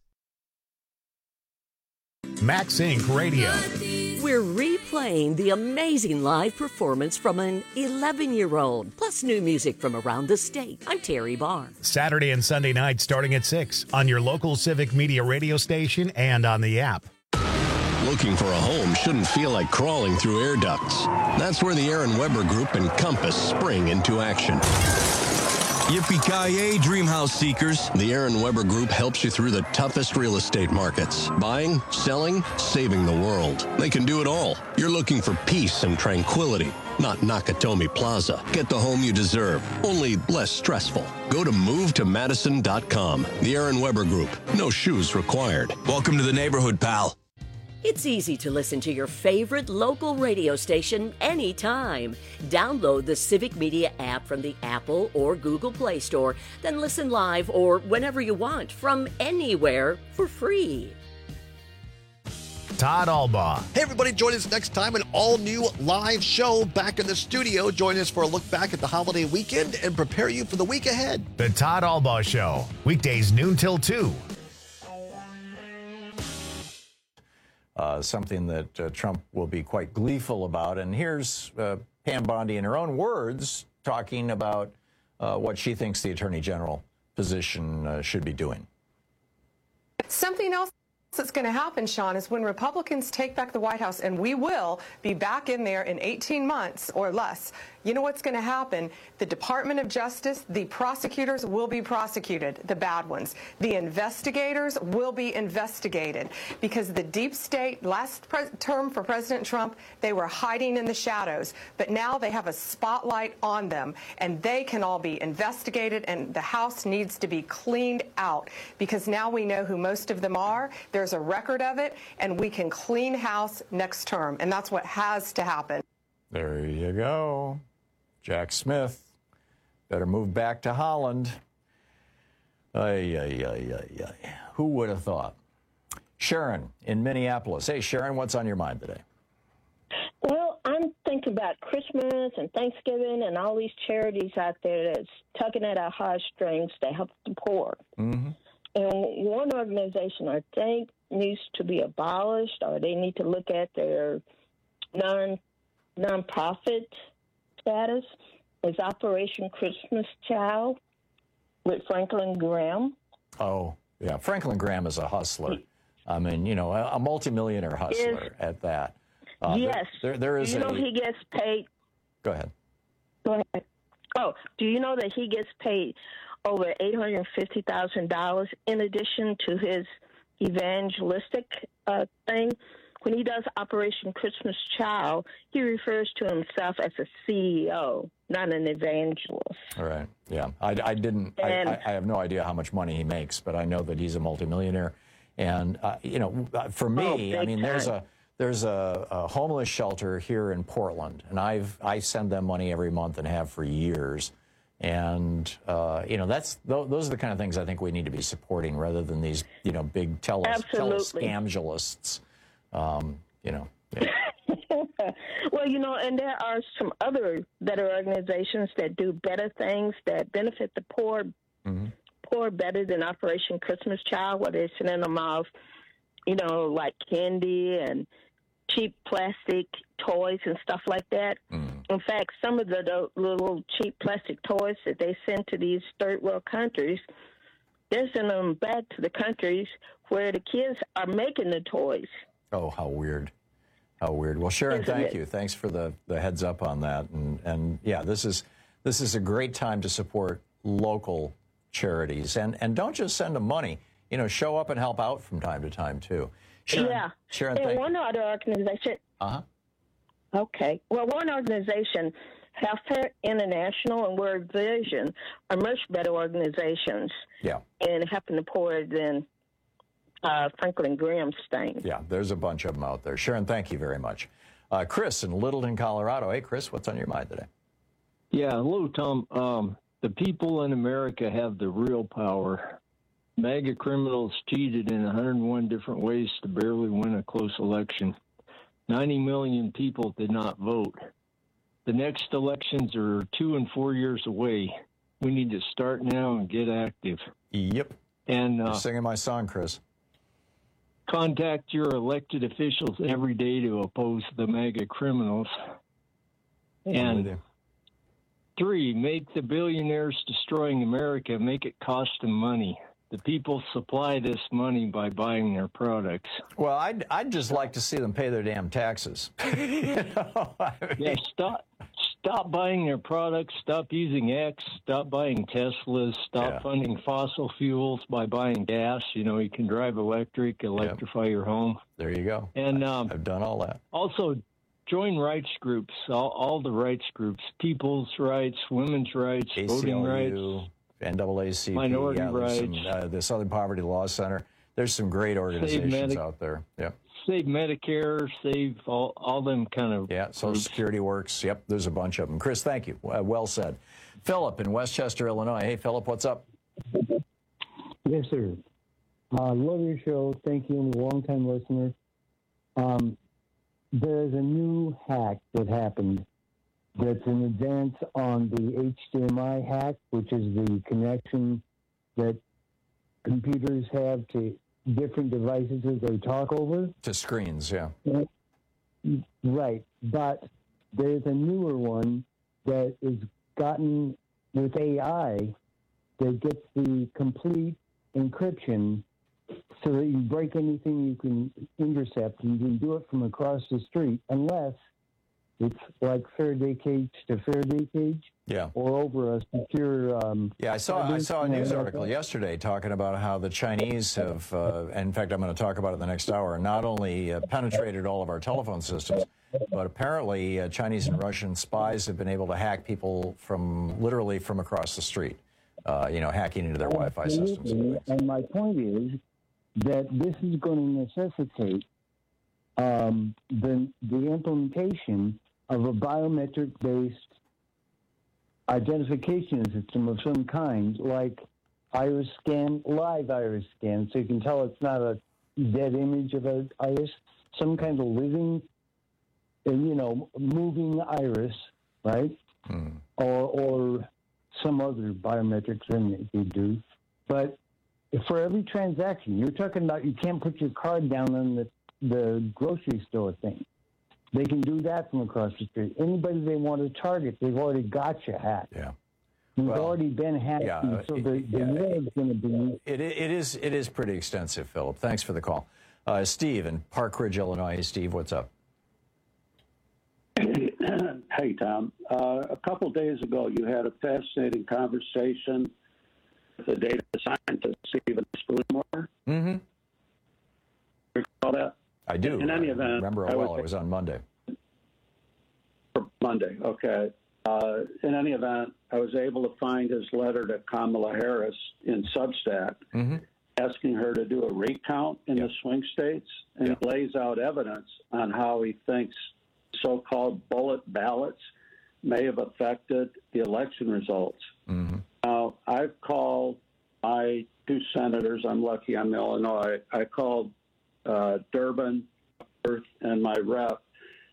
Max Incorporated. Radio. We're replaying the amazing live performance from an eleven-year-old, plus new music from around the state. I'm Terry Barr. Saturday and Sunday nights starting at six on your local Civic Media radio station and on the app. Looking for a home shouldn't feel like crawling through air ducts. That's where the Aaron Weber Group and Compass spring into action. Yippee-ki-yay, dream house seekers. The Aaron Weber Group helps you through the toughest real estate markets. Buying, selling, saving the world. They can do it all. You're looking for peace and tranquility, not Nakatomi Plaza. Get the home you deserve, only less stressful. Go to move to madison dot com. The Aaron Weber Group. No shoes required. Welcome to the neighborhood, pal. It's easy to listen to your favorite local radio station anytime. Download the Civic Media app from the Apple or Google Play Store, then listen live or whenever you want from anywhere for free. Todd Albaugh. Hey, everybody, join us next time, an all-new live show back in the studio. Join us for a look back at the holiday weekend and prepare you for the week ahead. The Todd Albaugh Show, weekdays noon till two. Uh, something that uh, Trump will be quite gleeful about. And here's uh, Pam Bondi in her own words talking about uh, what she thinks the Attorney General position uh, should be doing. Something else that's going to happen, Sean, is when Republicans take back the White House, and we will be back in there in eighteen months or less, you know what's going to happen? The Department of Justice, the prosecutors will be prosecuted, the bad ones. The investigators will be investigated because the deep state, last pre- term for President Trump, they were hiding in the shadows. But now they have a spotlight on them, and they can all be investigated, and the House needs to be cleaned out because now we know who most of them are. There's a record of it, and we can clean house next term, and that's what has to happen. There you go. Jack Smith, better move back to Holland. Ay, ay, ay, ay, ay. Who would have thought? Sharon in Minneapolis. Hey, Sharon, what's on your mind today? Well, I'm thinking about Christmas and Thanksgiving and all these charities out there that's tugging at our heartstrings to help the poor. Mm-hmm. And one organization I think needs to be abolished, or they need to look at their non nonprofit status, is Operation Christmas Child with Franklin Graham. Oh, yeah. Franklin Graham is a hustler. I mean, you know, a, a multimillionaire hustler Is, at that. Uh, yes. There, there, there is you know a... he gets paid. Go ahead. Go ahead. Oh, do you know that he gets paid over eight hundred fifty thousand dollars in addition to his evangelistic uh, thing? When he does Operation Christmas Child, he refers to himself as a C E O, not an evangelist. All right. Yeah. I, I didn't, And, I, I have no idea how much money he makes, but I know that he's a multimillionaire. And, uh, you know, for me, oh, I mean, time. there's a, there's a, a homeless shelter here in Portland, and I've, I send them money every month and have for years. And, uh, you know, that's, th- those are the kind of things I think we need to be supporting rather than these, you know, big tele, tele-scamgelists. Um, you know. Yeah. Well, you know, and there are some other better organizations that do better things that benefit the poor, mm-hmm. poor better than Operation Christmas Child, where they're sending them off, you know, like candy and cheap plastic toys and stuff like that. Mm. In fact, some of the, the little cheap plastic toys that they send to these third world countries, they're sending them back to the countries where the kids are making the toys. Oh, how weird. How weird. Well, Sharon, Isn't thank it? you. Thanks for the, the heads up on that. And, and yeah, this is this is a great time to support local charities. And, and don't just send them money. You know, show up and help out from time to time, too. Sharon, yeah. Sharon, and thank one you. other organization. Uh-huh. Okay. Well, one organization, Healthcare International and World Vision, are much better organizations Yeah. in helping the poor than uh, Franklin Graham's thing. Yeah, there's a bunch of them out there. Sharon, thank you very much. Uh, Chris in Littleton, Colorado. Hey, Chris, what's on your mind today? Yeah, hello, Tom. Um, the people in America have the real power. MAGA criminals cheated in one hundred one different ways to barely win a close election. ninety million people did not vote. The next elections are two and four years away. We need to start now and get active. Yep. And uh, You're singing my song, Chris. Contact your elected officials every day to oppose the MAGA criminals. And three, make the billionaires destroying America, make it cost them money. the people supply this money by buying their products. Well, I'd, I'd just like to see them pay their damn taxes. you know, I mean... Yeah, stop, stop buying their products, stop using X, stop buying Teslas, stop Yeah. funding fossil fuels by buying gas. You know, you can drive electric, electrify your home. There you go. And um, I've done all that. Also, join rights groups, all, all the rights groups, people's rights, women's rights, A C L U, voting rights. N double A C P, Minority yeah, there's some, rights. uh, the Southern Poverty Law Center. There's some great organizations Medi- out there. Yeah. Save Medicare, save all, all them kind of Yeah, Social groups. Security works. Yep, there's a bunch of them. Chris, thank you. Uh, well said. Philip in Westchester, Illinois. Hey, Philip, what's up? Yes, sir. Uh, love your show. Thank you. I'm a long-time listener. Um, there's a new hack that happened that's an advance on the H D M I hack, which is the connection that computers have to different devices that they talk over. To screens, yeah. Right. But there's a newer one that is gotten with A I that gets the complete encryption so that you break anything you can intercept, and you can do it from across the street unless it's like Faraday cage to Faraday cage, Yeah. or over a secure. Um, Yeah, I saw I saw a news article yesterday talking about how the Chinese have, uh, and in fact, I'm going to talk about it the next hour, not only uh, penetrated all of our telephone systems, but apparently uh, Chinese and Russian spies have been able to hack people from literally from across the street, uh, you know, hacking into their Wi-Fi systems. Absolutely. And my point is that this is going to necessitate um, the the implementation of a biometric-based identification system of some kind, like iris scan, live iris scan, so you can tell it's not a dead image of an iris, some kind of living, and you know, moving iris, right? Hmm. Or or some other biometric thing that you do. But for every transaction, you're talking about you can't put your card down on the, the grocery store thing. They can do that from across the street. Anybody they want to target, they've already got you hacked. Yeah. You've Well, already been hacked, yeah, and so the, the yeah, war is going to be... It, it is it is pretty extensive, Philip. Thanks for the call. Uh, Steve in Park Ridge, Illinois. Hey, Steve, what's up? Hey, Tom. Uh, a couple days ago, you had a fascinating conversation with the data scientist, Stephen Spoonmore. Mm-hmm. Recall that? I do. In any I event, remember it I well. was- It was on Monday. Monday, okay. Uh, in any event, I was able to find his letter to Kamala Harris in Substack, Mm-hmm. asking her to do a recount in the swing states, and he lays out evidence on how he thinks so-called bullet ballots may have affected the election results. Mm-hmm. Now, I've called my two senators. I'm lucky I'm in Illinois. I called uh, Durbin and my rep,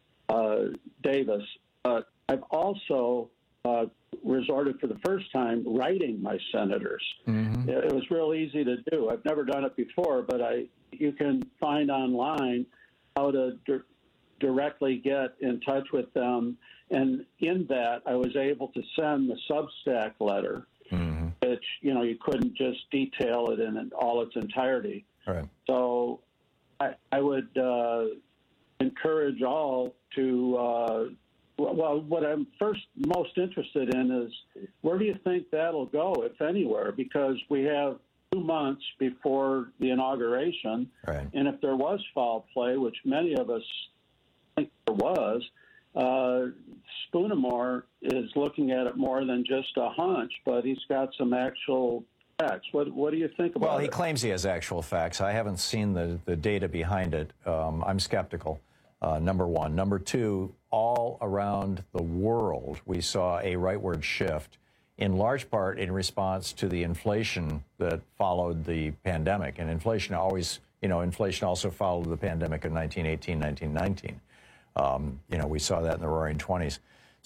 uh, Davis. But I've also uh, resorted for the first time writing my senators. Mm-hmm. It was real easy to do. I've never done it before, but I you can find online how to di- directly get in touch with them. And in that, I was able to send the Substack letter, Mm-hmm. which, you know, you couldn't just detail it in all its entirety. All right. So I, I would uh, encourage all to, uh, well, what I'm first most interested in is where do you think that'll go, if anywhere? Because we have two months before the inauguration. Right. And if there was foul play, which many of us think there was, uh, Spoonmore is looking at it more than just a hunch, but he's got some actual facts. What What do you think about it? Well, he claims he has actual facts. I haven't seen the, the data behind it. Um, I'm skeptical, uh, number one. Number two, all around the world, we saw a rightward shift, in large part in response to the inflation that followed the pandemic. And inflation always, you know, inflation also followed the pandemic in nineteen eighteen, nineteen nineteen. Um, you know, we saw that in the Roaring Twenties.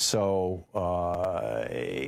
So, uh,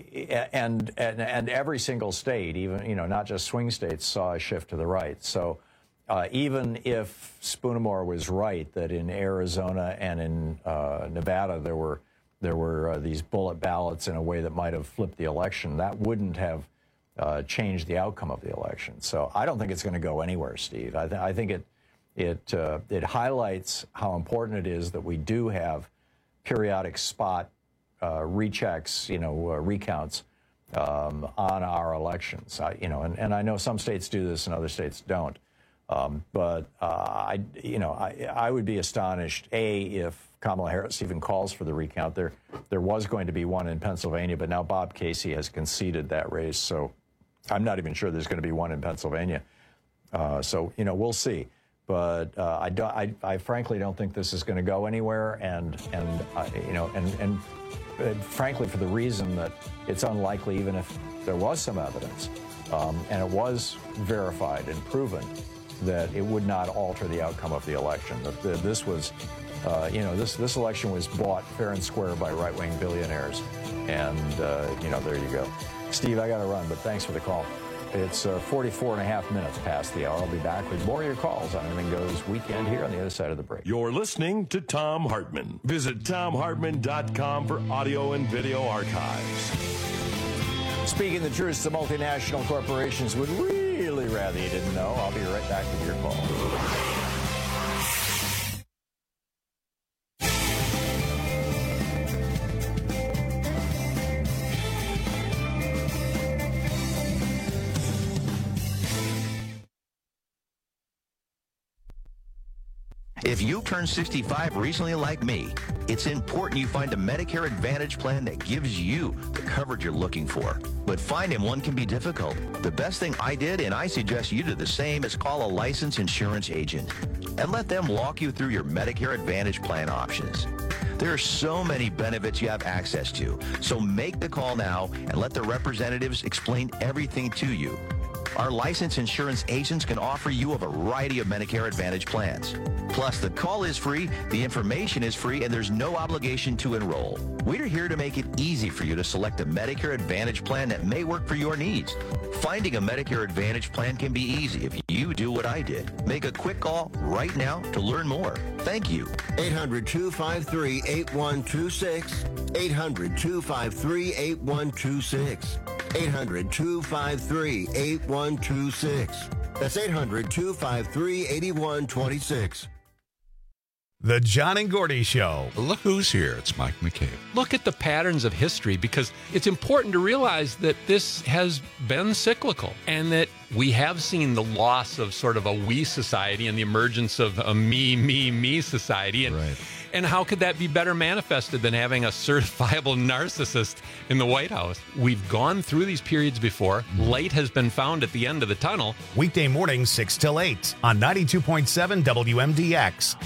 and, and and every single state, even, you know, not just swing states, saw a shift to the right. So uh, even if Spoonmore was right that in Arizona and in uh, Nevada there were there were uh, these bullet ballots in a way that might have flipped the election, that wouldn't have uh, change the outcome of the election. So I don't think it's going to go anywhere, Steve. I, th- I think it it uh, it highlights how important it is that we do have periodic spot uh, rechecks, you know, uh, recounts um, on our elections. I, you know, and, and I know some states do this and other states don't. Um, but uh, I, you know, I, I would be astonished, A, if Kamala Harris even calls for the recount. There, there was going to be one in Pennsylvania, but now Bob Casey has conceded that race, so I'm not even sure there's going to be one in Pennsylvania. Uh, so, you know, we'll see. But uh, I, do, I, I frankly don't think this is going to go anywhere, and and uh, you know, and and uh, frankly, for the reason that it's unlikely, even if there was some evidence, um, and it was verified and proven, that it would not alter the outcome of the election. That the, this was, uh, you know, this this election was bought fair and square by right-wing billionaires, and uh, you know, there you go. Steve, I got to run, but thanks for the call. It's uh, forty-four and a half minutes past the hour. I'll be back with more of your calls on Anything Goes Weekend here on the other side of the break. You're listening to Thom Hartmann. Visit tom hartmann dot com for audio and video archives. Speaking the truth, the multinational corporations would really rather you didn't know. I'll be right back with your call. If you turned sixty-five recently like me, it's important you find a Medicare Advantage plan that gives you the coverage you're looking for. But finding one can be difficult. The best thing I did, and I suggest you do the same, is call a licensed insurance agent and let them walk you through your Medicare Advantage plan options. There are so many benefits you have access to, so make the call now and let the representatives explain everything to you. Our licensed insurance agents can offer you a variety of Medicare Advantage plans. Plus, the call is free, the information is free, and there's no obligation to enroll. We're here to make it easy for you to select a Medicare Advantage plan that may work for your needs. Finding a Medicare Advantage plan can be easy if you do what I did. Make a quick call right now to learn more. Thank you. eight hundred, two five three, eight one two six. eight hundred, two five three, eight one two six. eight hundred, two five three, eight one two six. That's eight hundred, two five three, eight one two six. The John and Gordy Show. Look who's here. It's Mike McCabe. Look at the patterns of history, because it's important to realize that this has been cyclical and that we have seen the loss of sort of a we society and the emergence of a me, me, me society. And, right. and how could that be better manifested than having a certifiable narcissist in the White House? We've gone through these periods before. Mm. Light has been found at the end of the tunnel. Weekday mornings, six till eight on ninety-two point seven W M D X.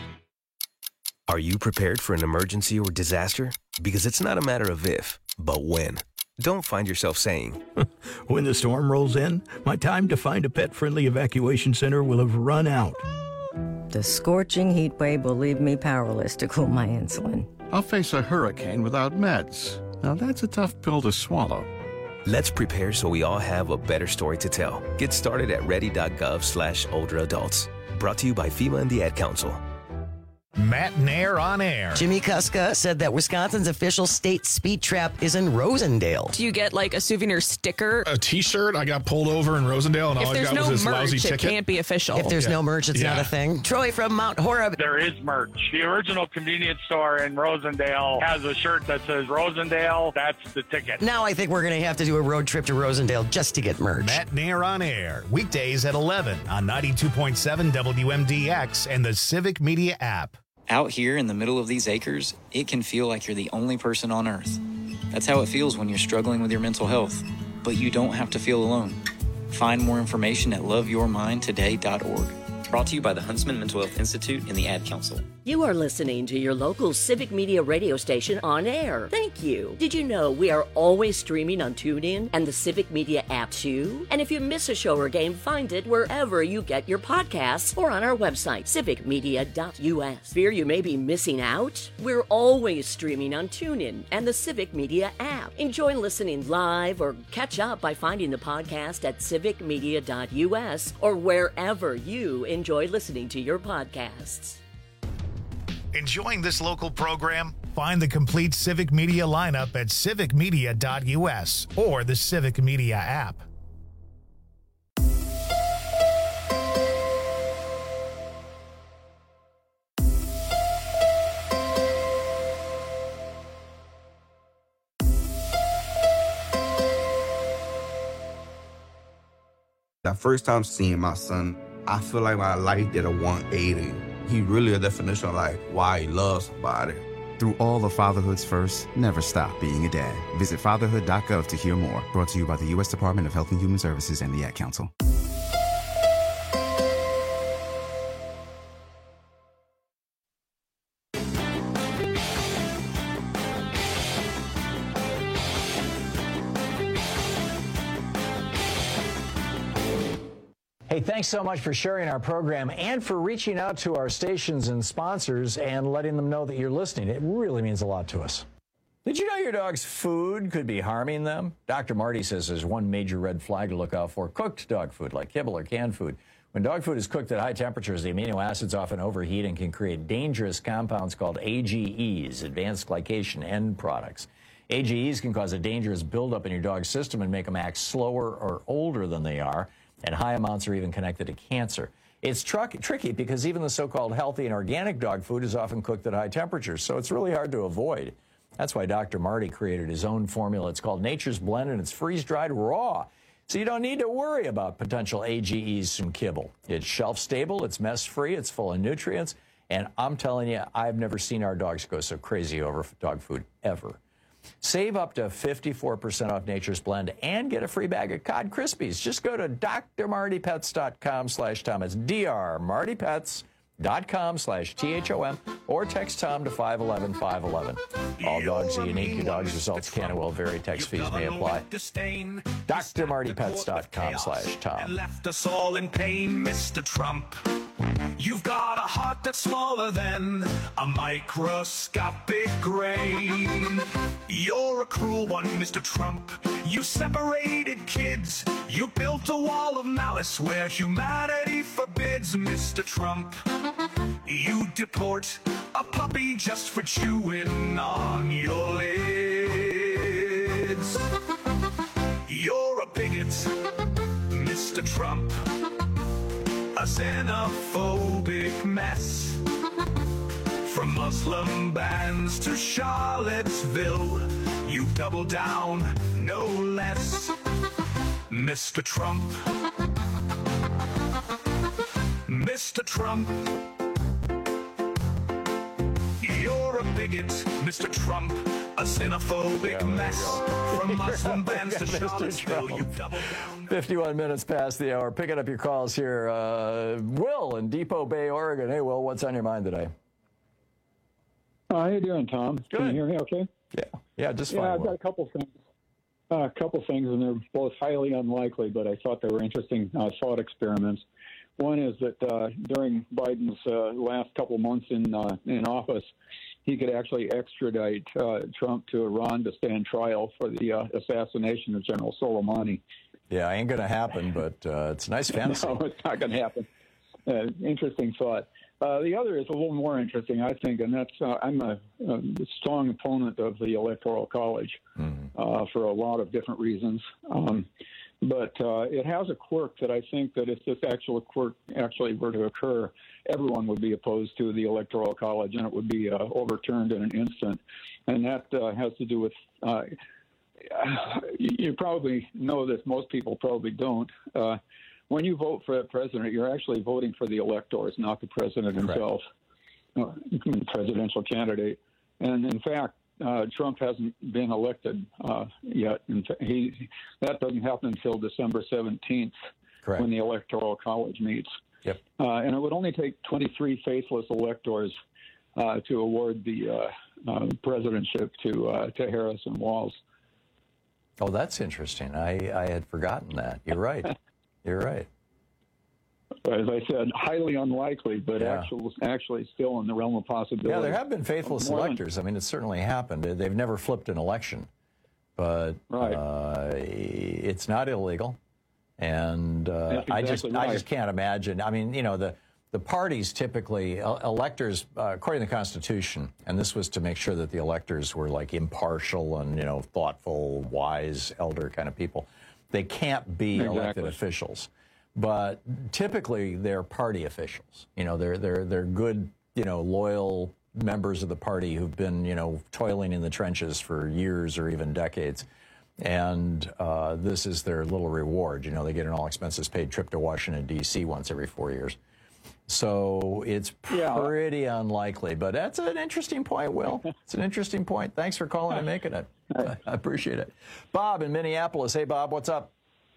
Are you prepared for an emergency or disaster? Because it's not a matter of if, but when. Don't find yourself saying, when the storm rolls in, my time to find a pet-friendly evacuation center will have run out. The scorching heat wave will leave me powerless to cool my insulin. I'll face a hurricane without meds. Now that's a tough pill to swallow. Let's prepare so we all have a better story to tell. Get started at ready.gov slash older adults. Brought to you by FEMA and the Ad Council. Matt Nair on air. Jimmy Kuska said that Wisconsin's official state speed trap is in Rosendale. Do you get like a souvenir sticker? A t-shirt? I got pulled over in Rosendale and if all I got no was this merch, lousy it ticket. It can't be official. If there's yeah. no merch, it's yeah. not a thing. Troy from Mount Horeb. There is merch. The original convenience store in Rosendale has a shirt that says Rosendale. That's the ticket. Now I think we're going to have to do a road trip to Rosendale just to get merch. Matt Nair on air. Weekdays at eleven on ninety-two point seven W M D X and the Civic Media app. Out here in the middle of these acres, it can feel like you're the only person on Earth. That's how it feels when you're struggling with your mental health. But you don't have to feel alone. Find more information at love your mind today dot org. Brought to you by the Huntsman Mental Health Institute and the Ad Council. You are listening to your local Civic Media radio station on air. Thank you. Did you know we are always streaming on TuneIn and the Civic Media app too? And if you miss a show or game, find it wherever you get your podcasts or on our website, civic media dot U S. Fear you may be missing out? We're always streaming on TuneIn and the Civic Media app. Enjoy listening live or catch up by finding the podcast at civic media dot U S or wherever you enjoy listening to your podcasts. Enjoying this local program? Find the complete Civic Media lineup at civic media dot U S or the Civic Media app. That first time seeing my son, I feel like my life did a one eighty. He really a definition of like why he loves somebody. Through all of fatherhood's first, never stop being a dad. Visit fatherhood dot gov to hear more. Brought to you by the U S Department of Health and Human Services and the Ad Council. Hey, thanks so much for sharing our program and for reaching out to our stations and sponsors and letting them know that you're listening. It really means a lot to us. Did you know your dog's food could be harming them? Doctor Marty says there's one major red flag to look out for: cooked dog food, like kibble or canned food. When dog food is cooked at high temperatures, the amino acids often overheat and can create dangerous compounds called A G Es, advanced glycation end products. A G Es can cause a dangerous buildup in your dog's system and make them act slower or older than they are. And high amounts are even connected to cancer. It's tr- tricky because even the so-called healthy and organic dog food is often cooked at high temperatures, so it's really hard to avoid. That's why Doctor Marty created his own formula. It's called Nature's Blend, and it's freeze-dried raw, so you don't need to worry about potential A G Es from kibble. It's shelf-stable, it's mess-free, it's full of nutrients, and I'm telling you, I've never seen our dogs go so crazy over dog food ever. Save up to fifty-four percent off Nature's Blend and get a free bag of Cod Krispies. Just go to d r marty pets dot com slash Tom. It's D R marty pets dot com slash T H O M or text Tom to five one one, five one one. All dogs are unique. Your dog's results can and will vary. Text fees may apply. d r marty pets dot com slash Tom. And left us all in pain, Mister Trump. You've got a heart that's smaller than a microscopic grain. You're a cruel one, Mister Trump. You separated kids. You built a wall of malice where humanity forbids, Mister Trump. You deport a puppy just for chewing on your lids. You're a bigot, Mister Trump. A xenophobic mess. From Muslim bans to Charlottesville, you double down, no less. Mister Trump. Mister Trump. You're a bigot, Mister Trump. A xenophobic yeah, mess. From Muslim bans to Charlottesville, you double down. fifty-one minutes past the hour. Picking up your calls here. Uh, Will in Depot Bay, Oregon. Hey, Will, what's on your mind today? Uh, how you doing, Tom? Good. Can you hear me okay? Yeah. Yeah, just fine. Yeah, I've Will. got a couple things. Uh, a couple things, and they're both highly unlikely, but I thought they were interesting uh, thought experiments. One is that uh, during Biden's uh, last couple months in uh, in office, he could actually extradite uh, Trump to Iran to stand trial for the uh, assassination of General Soleimani. Yeah, ain't going to happen, but uh, it's a nice fantasy. No, it's not going to happen. Uh, interesting thought. Uh, the other is a little more interesting, I think, and that's uh, I'm a, a strong opponent of the Electoral College mm-hmm. uh, for a lot of different reasons. Um, but uh, it has a quirk that I think that if this actual quirk actually were to occur, everyone would be opposed to the Electoral College, and it would be uh, overturned in an instant. And that uh, has to do with uh, you probably know this. Most people probably don't. Uh, when you vote for a president, you're actually voting for the electors, not the president himself, uh, presidential candidate. And in fact, uh, Trump hasn't been elected uh, yet. And he that doesn't happen until December seventeenth, Correct. When the Electoral College meets. Yep. Uh, and it would only take twenty-three faithless electors uh, to award the uh, uh, presidentship to uh, to Harris and Walz. Oh, that's interesting. I, I had forgotten that. You're right. You're right. As I said, highly unlikely, but Yeah. actual, actually still in the realm of possibility. Yeah, there have been faithless More than- electors. I mean, it's certainly happened. They've never flipped an election, but Right. uh, it's not illegal. And uh, That's I just, exactly I right. just can't imagine. I mean, you know, the the parties typically, uh, electors, uh, according to the Constitution, and this was to make sure that the electors were like impartial and, you know, thoughtful, wise, elder kind of people. They can't be Exactly. elected officials. But typically they're party officials. You know, they're, they're, they're good, you know, loyal members of the party who've been, you know, toiling in the trenches for years or even decades. And uh, this is their little reward. You know, they get an all expenses paid trip to Washington, D C once every four years. So it's pretty yeah. unlikely. But that's an interesting point, Will. It's an interesting point. Thanks for calling and making it. I appreciate it. Bob in Minneapolis. Hey, Bob, what's up?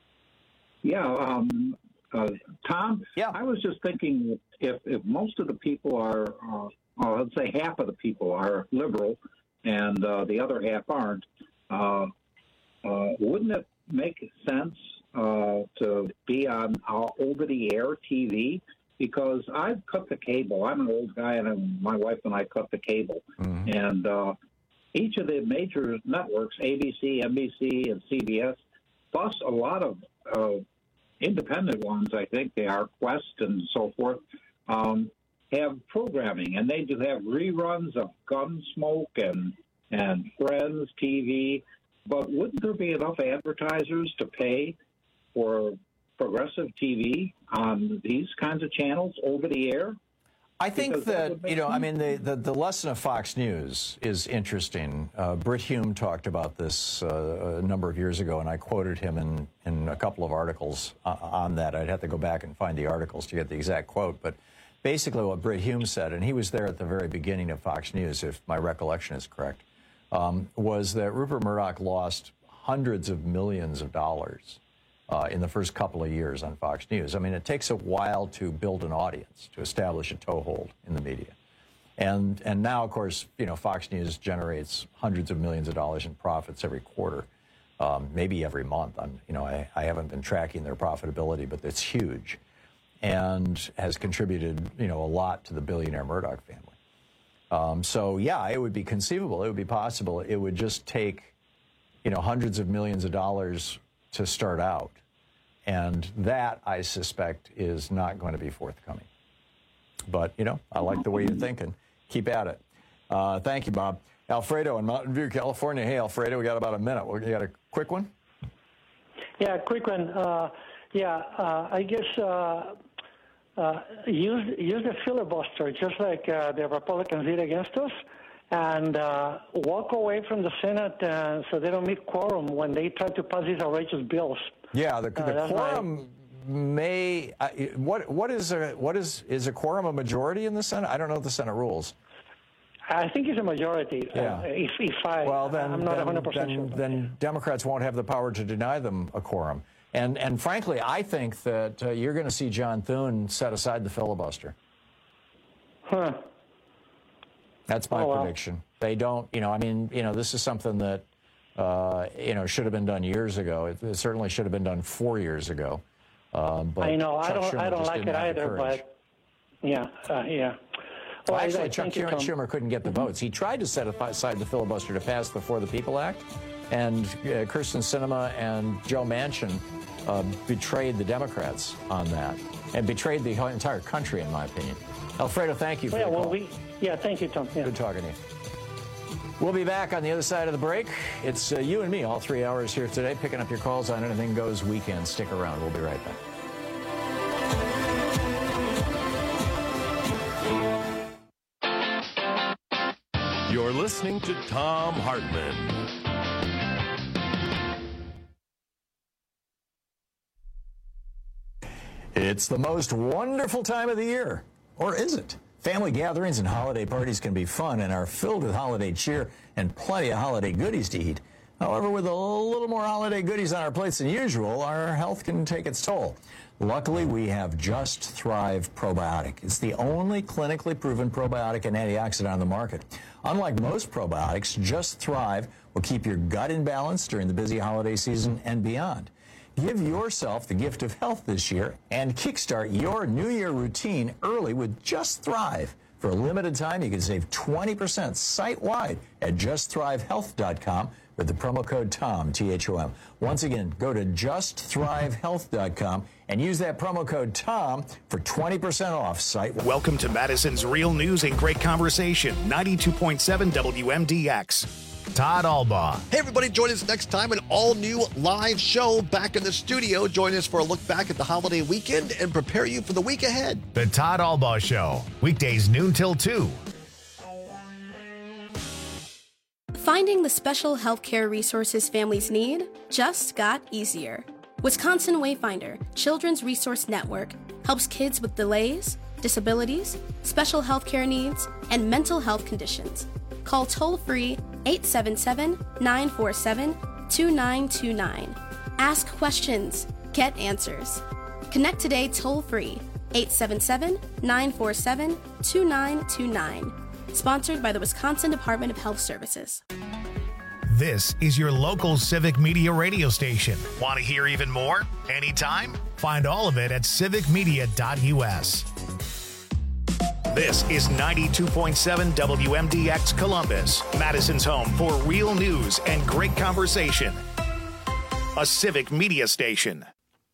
Yeah, um, uh, Tom, yeah. I was just thinking if, if most of the people are, uh, uh, let's say half of the people are liberal and uh, the other half aren't, uh, uh, wouldn't it make sense uh, to be on uh, over-the-air T V? Because I've cut the cable. I'm an old guy, and my wife and I cut the cable. Mm-hmm. And uh, each of the major networks, A B C, N B C, and C B S, plus a lot of uh, independent ones, I think they are, Quest and so forth, um, have programming. And they do have reruns of Gunsmoke and, and Friends T V. But wouldn't there be enough advertisers to pay for progressive T V on these kinds of channels over the air? I think that, that you know, I mean, the, the, the lesson of Fox News is interesting. Uh, Brit Hume talked about this uh, a number of years ago, and I quoted him in, in a couple of articles uh, on that. I'd have to go back and find the articles to get the exact quote. But basically what Brit Hume said, and he was there at the very beginning of Fox News, if my recollection is correct, um, was that Rupert Murdoch lost hundreds of millions of dollars Uh, in the first couple of years on Fox News. I mean, it takes a while to build an audience, to establish a toehold in the media. And and now, of course, you know, Fox News generates hundreds of millions of dollars in profits every quarter, um, maybe every month. I'm, you know, I, I haven't been tracking their profitability, but it's huge and has contributed, you know, a lot to the billionaire Murdoch family. Um, so, yeah, it would be conceivable. It would be possible. It would just take, you know, hundreds of millions of dollars to start out. And that, I suspect, is not going to be forthcoming. But, you know, I like the way you're thinking. Keep at it. Uh, thank you, Bob. Alfredo in Mountain View, California. Hey, Alfredo, we got about a minute. You got a quick one? Yeah, quick one. Uh, yeah, uh, I guess uh, uh, use, use the filibuster, just like uh, the Republicans did against us, and uh, walk away from the Senate uh, so they don't meet quorum when they try to pass these outrageous bills. Yeah, the, the uh, quorum may. Uh, what what is a what is is a quorum a majority in the Senate? I don't know the Senate rules. I think it's a majority. Yeah. Uh, if, if I, well, then, I'm not then, one hundred percent then, sure. then Democrats won't have the power to deny them a quorum. And and frankly, I think that uh, you're going to see John Thune set aside the filibuster. Huh. That's my oh, well. prediction. They don't, you know, I mean, you know, this is something that, uh, you know, should have been done years ago. It, it certainly should have been done four years ago. Um, but I know. Chuck I don't. Schumer I don't just like didn't it have the either. courage. But yeah, uh, yeah. Well, I- actually, I Chuck think it Schumer, come- Schumer couldn't get the votes. He tried to set aside the filibuster to pass the For the People Act, and uh, Kyrsten Sinema and Joe Manchin uh, betrayed the Democrats on that, and betrayed the whole entire country, in my opinion. Alfredo, thank you for yeah, the well, call. we. Yeah, thank you, Tom. Yeah. Good talking to you. We'll be back on the other side of the break. It's uh, you and me all three hours here today, picking up your calls on Anything Goes Weekend. Stick around. We'll be right back. You're listening to Thom Hartmann. It's the most wonderful time of the year. Or is it? Family gatherings and holiday parties can be fun and are filled with holiday cheer and plenty of holiday goodies to eat. However, with a little more holiday goodies on our plates than usual, our health can take its toll. Luckily, we have Just Thrive Probiotic. It's the only clinically proven probiotic and antioxidant on the market. Unlike most probiotics, Just Thrive will keep your gut in balance during the busy holiday season and beyond. Give yourself the gift of health this year and kickstart your New Year routine early with Just Thrive For a limited time, you can save twenty percent site-wide at just thrive health dot com with the promo code TOM, T H O M. Once again, go to just thrive health dot com and use that promo code TOM for twenty percent off site. Welcome to Madison's Real News and Great Conversation, ninety-two point seven W M D X. Todd Albaugh. Hey, everybody, join us next time, an all-new live show back in the studio. Join us for a look back at the holiday weekend and prepare you for the week ahead. The Todd Albaugh Show, weekdays noon till two. Finding the special healthcare resources families need just got easier. Wisconsin Wayfinder Children's Resource Network helps kids with delays, disabilities, special healthcare needs, and mental health conditions. Call toll-free eight seven seven, nine four seven, two nine two nine. Ask questions. Get answers. Connect today toll-free eight seven seven, nine four seven, two nine two nine. Sponsored by the Wisconsin Department of Health Services. This is your local Civic Media radio station. Want to hear even more? Anytime? Find all of it at civic media dot U S. This is ninety-two point seven W M D X Columbus, Madison's home for real news and great conversation. A Civic Media station.